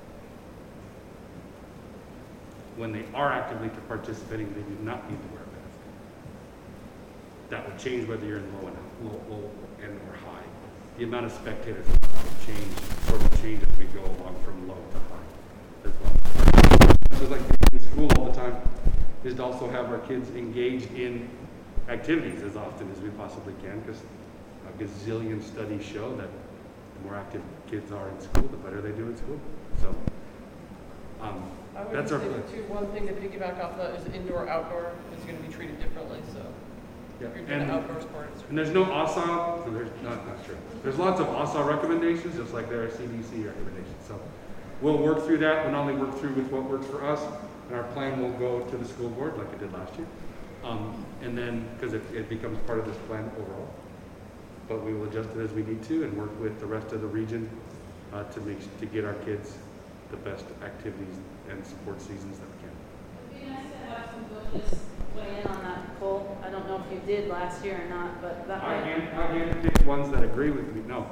Speaker 11: When they are actively participating, they do not need to wear a mask. That would change whether you're in low end or high. The amount of spectators will change as we go along from low to high as well. So like in school all the time is to also have our kids engaged in activities as often as we possibly can, because a gazillion studies show that the more active kids are in school, the better they do in school. So that's our plan.
Speaker 8: One thing to piggyback off that is indoor-outdoor is going to be treated differently. So
Speaker 11: yeah.
Speaker 8: If you're doing outdoor sports.
Speaker 11: And there's no ASA, so there's not true. There's lots of ASA recommendations, just like there are CDC recommendations. So we'll work through that. We'll not only work through with what works for us, and our plan will go to the school board like it did last year. And then, because it becomes part of this plan overall. But we will adjust it as we need to and work with the rest of the region to get our kids the best activities and support seasons that we can.
Speaker 7: It'd be nice to have some coaches weigh in on that poll. I don't know if you did last year or not, but that
Speaker 11: I handpicked ones that agree with me. No.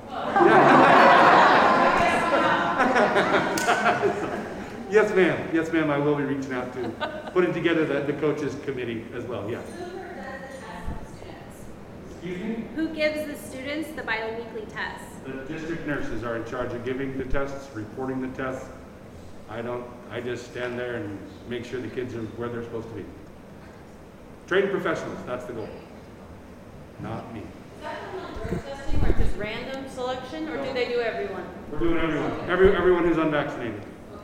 Speaker 11: Yes, ma'am. Yes, ma'am. I will be reaching out to putting together the coaches committee as well. Yeah. Excuse me?
Speaker 12: Who gives the students the biweekly tests?
Speaker 11: The district nurses are in charge of giving the tests, reporting the tests. I just stand there and make sure the kids are where they're supposed to be. Trained professionals, that's the goal. Not me.
Speaker 7: Is that drug testing or just random selection, or do they do everyone?
Speaker 11: We're doing everyone. Everyone who's unvaccinated.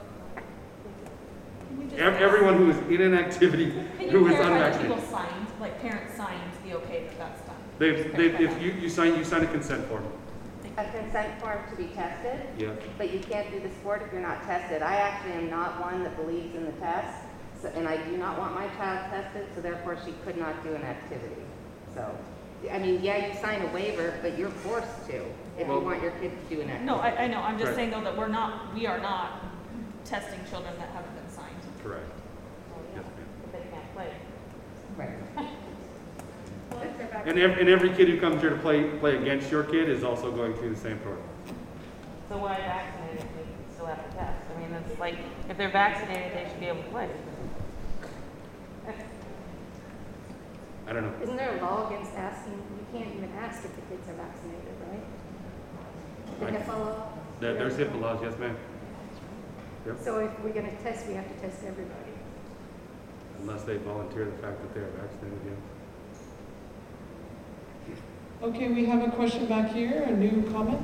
Speaker 11: Everyone who is in an activity who is unvaccinated.
Speaker 5: People signed, like parents signed the okay that that's done.
Speaker 11: If you sign a consent form.
Speaker 2: A consent form to be tested?
Speaker 11: Yeah.
Speaker 2: But you can't do the sport if you're not tested. I actually am not one that believes in the test, and I do not want my child tested, so therefore she could not do an activity. So, I mean, yeah, you sign a waiver, but you're forced to if you want your kid to do an activity.
Speaker 5: No, I know. I'm just saying though that we are not testing children that haven't been signed.
Speaker 11: Correct.
Speaker 2: Yes, they can't play. Right.
Speaker 11: And every kid who comes here to play against your kid is also going through the same program.
Speaker 20: So why vaccinated if they still have to test? I mean, it's like, if they're vaccinated, they should be able to play.
Speaker 11: I don't know.
Speaker 22: Isn't there a law against asking? You can't even ask if the kids are vaccinated, right? The HIPAA law?
Speaker 11: There's HIPAA laws, yes ma'am. Yep.
Speaker 22: So if we're going to test, we have to test everybody.
Speaker 11: Unless they volunteer the fact that they are vaccinated, yeah.
Speaker 8: Okay, we have a question back here, a new comment.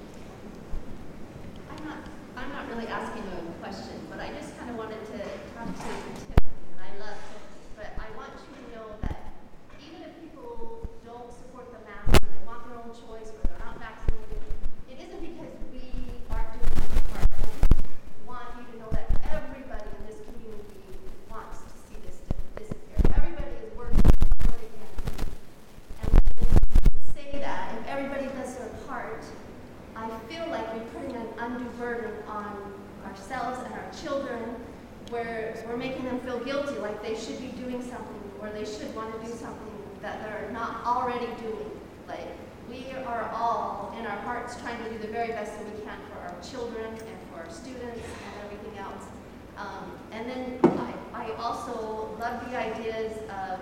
Speaker 24: I'm not really asking you a question, but I just kind of wanted to talk to Tiffany, and I love Tiffany, but I want you to know that even if people don't support the mask or they want their own choice or they're not vaccinated, it isn't because we aren't doing our part. We want you to know that everybody in this community wants to see this disappear. Everybody is working what they can. And say that if everybody does their part, I feel like we're putting an undue burden on ourselves and our children, where we're making them feel guilty, like they should be doing something or they should want to do something that they're not already doing. Like, we are all in our hearts trying to do the very best that we can for our children and for our students and everything else. And then I also love the ideas of,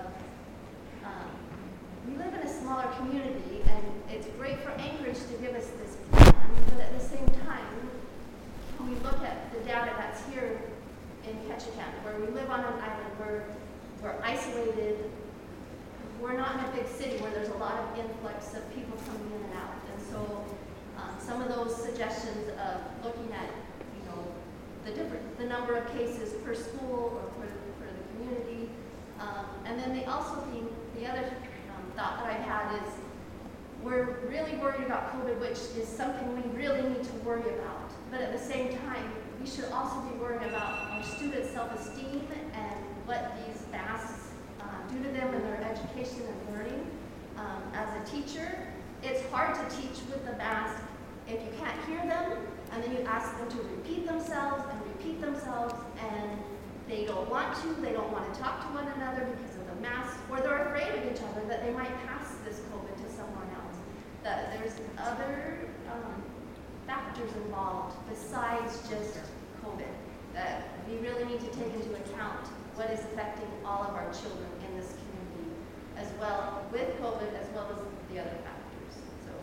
Speaker 24: we live in a smaller community, and it's great for Anchorage to give us this plan, but at the same time, when we look at the data that's here in Ketchikan, where we live on an island, we're isolated, we're not in a big city where there's a lot of influx of people coming in and out. And so some of those suggestions of looking at, you know, the number of cases per school or for the community. And then the other thought that I had is we're really worried about COVID, which is something we really need to worry about. But at the same time, we should also be worrying about our students' self-esteem and what these masks do to them in their education and learning. As a teacher, it's hard to teach with the mask if you can't hear them, and then you ask them to repeat themselves, and they don't want to talk to one another because of the mask, or they're afraid of each other that they might pass this COVID to someone else. That there's other factors involved besides just COVID that we really need to take into account what is affecting all of our children in this community as well, with COVID as well as the other factors.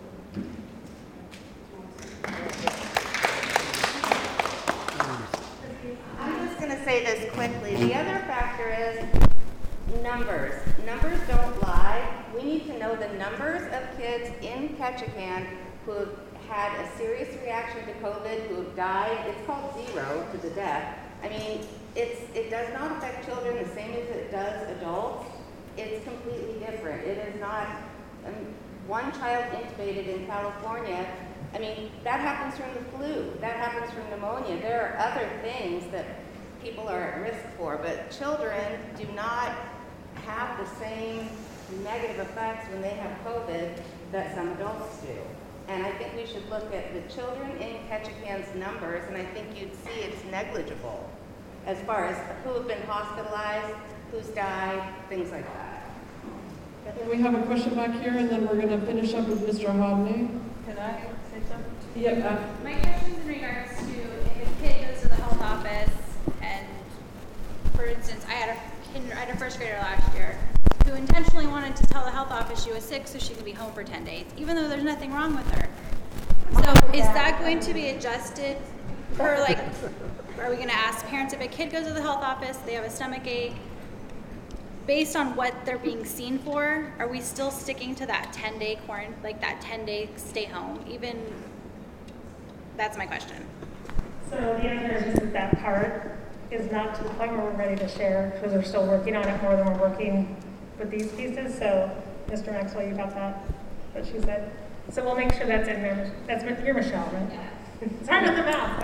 Speaker 2: I'm just going to say this quickly. The other factor is numbers. Numbers don't lie. We need to know the numbers of kids in Ketchikan who have had a serious reaction to COVID, who have died. It's called 0 to the death. I mean, it does not affect children the same as it does adults. It's completely different. It is not, one child intubated in California, I mean, that happens from the flu, that happens from pneumonia. There are other things that people are at risk for, but children do not have the same negative effects when they have COVID that some adults do. And I think we should look at the children in Ketchikan's numbers, and I think you'd see it's negligible as far as who have been hospitalized, who's died, things like that.
Speaker 8: And we have a question back here, and then we're going to finish up with Mr. Hodney.
Speaker 21: Can I say something?
Speaker 8: Yep.
Speaker 12: My question is in regards to if a kid goes to the health office and, for instance, I had a first grader last year who intentionally wanted to tell the health office she was sick so she could be home for 10 days, even though there's nothing wrong with her. So is that going to be adjusted for, like, are we going to ask parents if a kid goes to the health office, they have a stomach ache, based on what they're being seen for, are we still sticking to that 10-day quarantine, like that 10-day stay home? Even, that's my question.
Speaker 1: So the answer is that part is not to the point where we're ready to share, because we're still working on it more than we're working with these pieces. So Mr. Maxwell, you got that, what she said? So we'll make sure that's in there. That's you're Michelle, right? Yeah. It's hard with the mouth.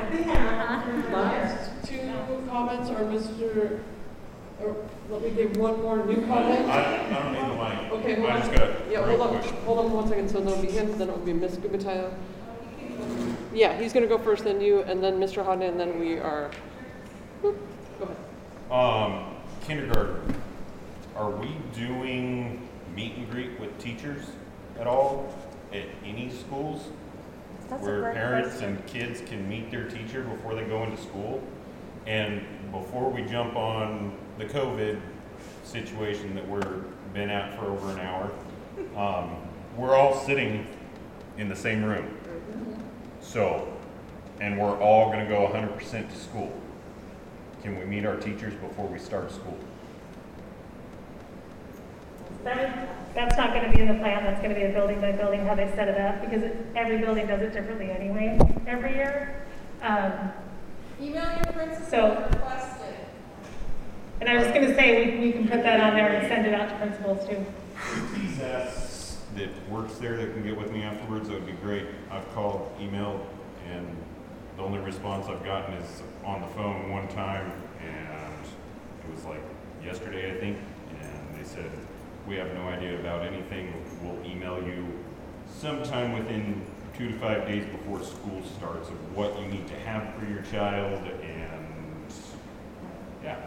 Speaker 8: Last two comments are Mr. Or let me give one more new comment.
Speaker 15: I don't need the mic.
Speaker 8: Okay, hold on. Hold on 1 second. So that'll be him, then it will be Ms. Gubataya. Yeah, he's going to go first, then you, and then Mr. Hodney, and then we are. Whoop, go ahead.
Speaker 15: Kindergarten. Are we doing meet and greet with teachers at all at any schools? Where parents and kids can meet their teacher before they go into school? And before we jump on the COVID situation that we're been at for over an hour, we're all sitting in the same room. So, and we're all going to go 100% to school. Can we meet our teachers before we start school?
Speaker 1: That's not going to be in the plan. That's going to be a building by building, how they set it up, because every building does it differently anyway every year.
Speaker 13: Email your principal
Speaker 1: So,
Speaker 13: request it.
Speaker 1: And I was going to say, we can put that on there and send it out to principals too.
Speaker 15: That works there that can get with me afterwards, that would be great. I've called, emailed, and the only response I've gotten is on the phone one time, and it was like yesterday, I think, and they said, we have no idea about anything. We'll email you sometime within 2 to 5 days before school starts of what you need to have for your child, and yeah.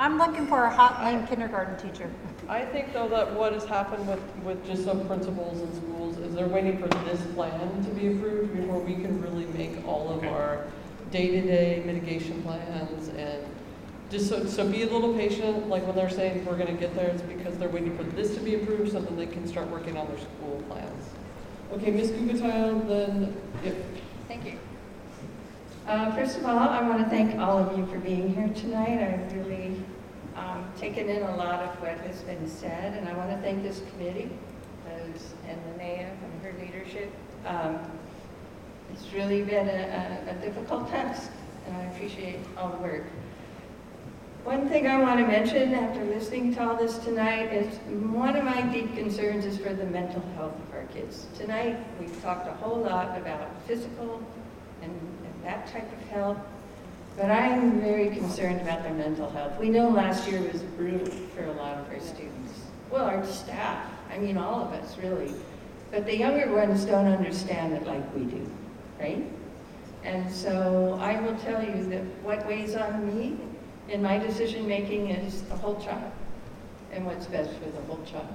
Speaker 7: I'm looking for a hotline kindergarten teacher.
Speaker 8: I think though that what has happened with just some principals in schools is they're waiting for this plan to be approved before we can really make all of our day-to-day mitigation plans. And just so be a little patient, like when they're saying we're gonna get there, it's because they're waiting for this to be approved so that they can start working on their school plans. Okay, Ms. Guggenheim, then if.
Speaker 6: Thank you. First of all, I want to thank all of you for being here tonight. I've really taken in a lot of what has been said, and I want to thank this committee and Linnea and her leadership. It's really been a difficult task, and I appreciate all the work. One thing I want to mention after listening to all this tonight is one of my deep concerns is for the mental health of our kids. Tonight, we've talked a whole lot about physical and that type of health, but I'm very concerned about their mental health. We know last year was brutal for a lot of our students. Well, our staff, I mean all of us really, but the younger ones don't understand it like we do, right? And so I will tell you that what weighs on me in my decision making is the whole child and what's best for the whole child.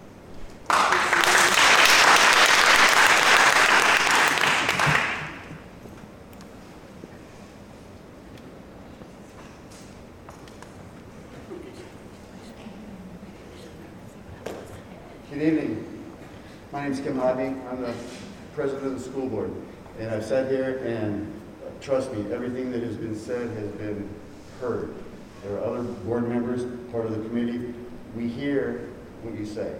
Speaker 9: Good evening. My name is Kim Hodney. I'm the president of the school board. And I've sat here and trust me, everything that has been said has been heard. There are other board members, part of the committee. We hear what you say.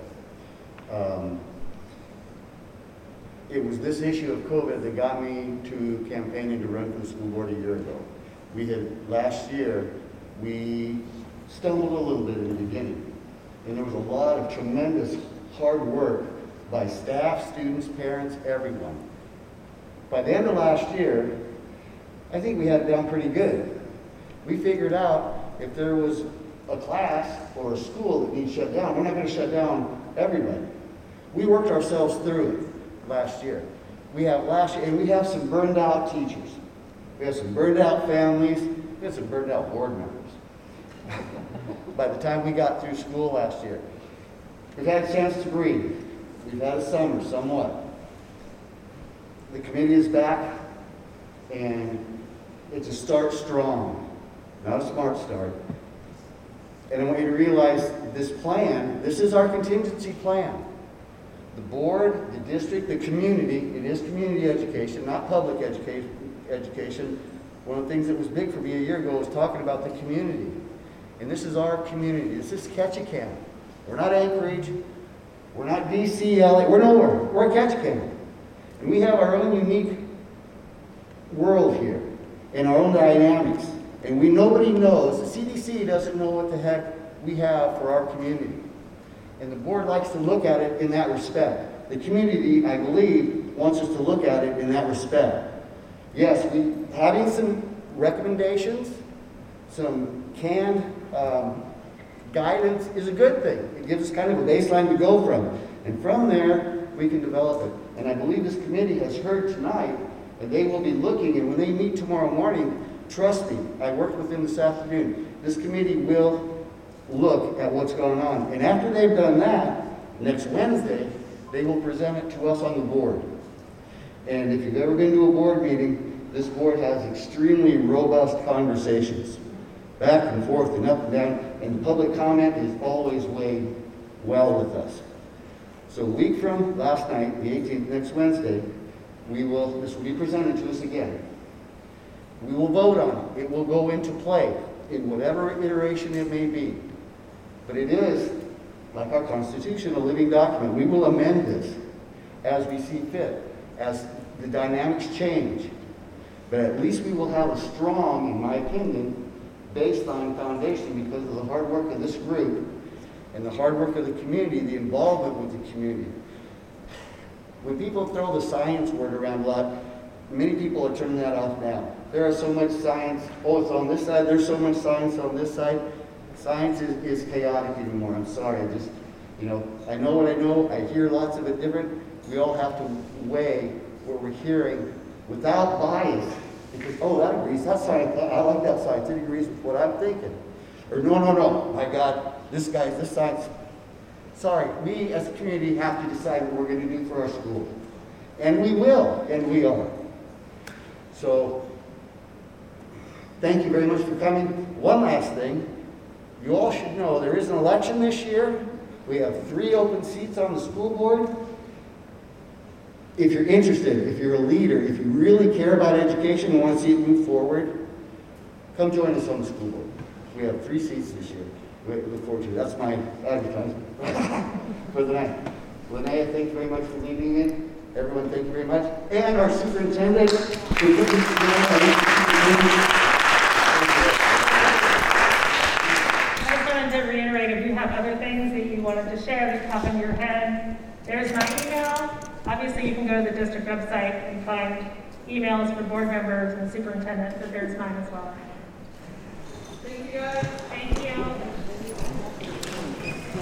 Speaker 9: It was this issue of COVID that got me to campaigning to run for the school board a year ago. Last year, we stumbled a little bit in the beginning. And there was a lot of tremendous hard work by staff, students, parents, everyone. By the end of last year, I think we had it down pretty good. We figured out if there was a class or a school that needs shut down, we're not going to shut down everybody. We worked ourselves through it last year. And we have some burned out teachers. We have some burned out families. We have some burned out board members. By the time we got through school last year, we've had a chance to breathe. We've had a summer somewhat. The committee is back, and it's a start strong, not a smart start. And I want you to realize this plan, this is our contingency plan. The board, the district, the community, it is community education, not public education. One of the things that was big for me a year ago was talking about the community. And this is our community. This is Ketchikan. We're not Anchorage. We're not DC, LA. We're nowhere. We're Ketchikan. And we have our own unique world here and our own dynamics. And nobody knows, the CDC doesn't know what the heck we have for our community. And the board likes to look at it in that respect. The community, I believe, wants us to look at it in that respect. Yes, having some recommendations, some canned guidance is a good thing. It gives us kind of a baseline to go from. And from there, we can develop it. And I believe this committee has heard tonight, and they will be looking, and when they meet tomorrow morning, trust me, I worked with them this afternoon, this committee will look at what's going on. And after they've done that, next Wednesday, they will present it to us on the board. And if you've ever been to a board meeting, this board has extremely robust conversations, back and forth and up and down, and public comment is always weighed well with us. So a week from last night, the 18th, next Wednesday, this will be presented to us again. We will vote on it. It will go into play in whatever iteration it may be. But it is, like our Constitution, a living document. We will amend this as we see fit, as the dynamics change. But at least we will have a strong, in my opinion, baseline foundation because of the hard work of this group and the hard work of the community, the involvement with the community. When people throw the science word around a lot, many people are turning that off now. There is so much science. Oh, it's on this side. There's so much science on this side. Science is chaotic anymore. I'm sorry. I know what I know. I hear lots of it different. We all have to weigh what we're hearing without bias. Because, oh, that agrees. That's science. I like that science. It agrees with what I'm thinking. Or no, my God, this side's, sorry, we as a community have to decide what we're going to do for our school. And we will, and we are. So, thank you very much for coming. One last thing, you all should know there is an election this year. We have 3 open seats on the school board. If you're interested, if you're a leader, if you really care about education and want to see it move forward, come join us on the school board. We have 3 seats this year. We look forward to it. That's my advertisement for the night. Linnea, thank you very much for leading in. Everyone, thank you very much. And our superintendent, who put this together.
Speaker 1: I just wanted to reiterate, if you have other things that you wanted to share that pop into your head, there's my email. Obviously, you can go to the district website and find emails for board members and superintendent, but there's mine as well.
Speaker 8: Thank you guys.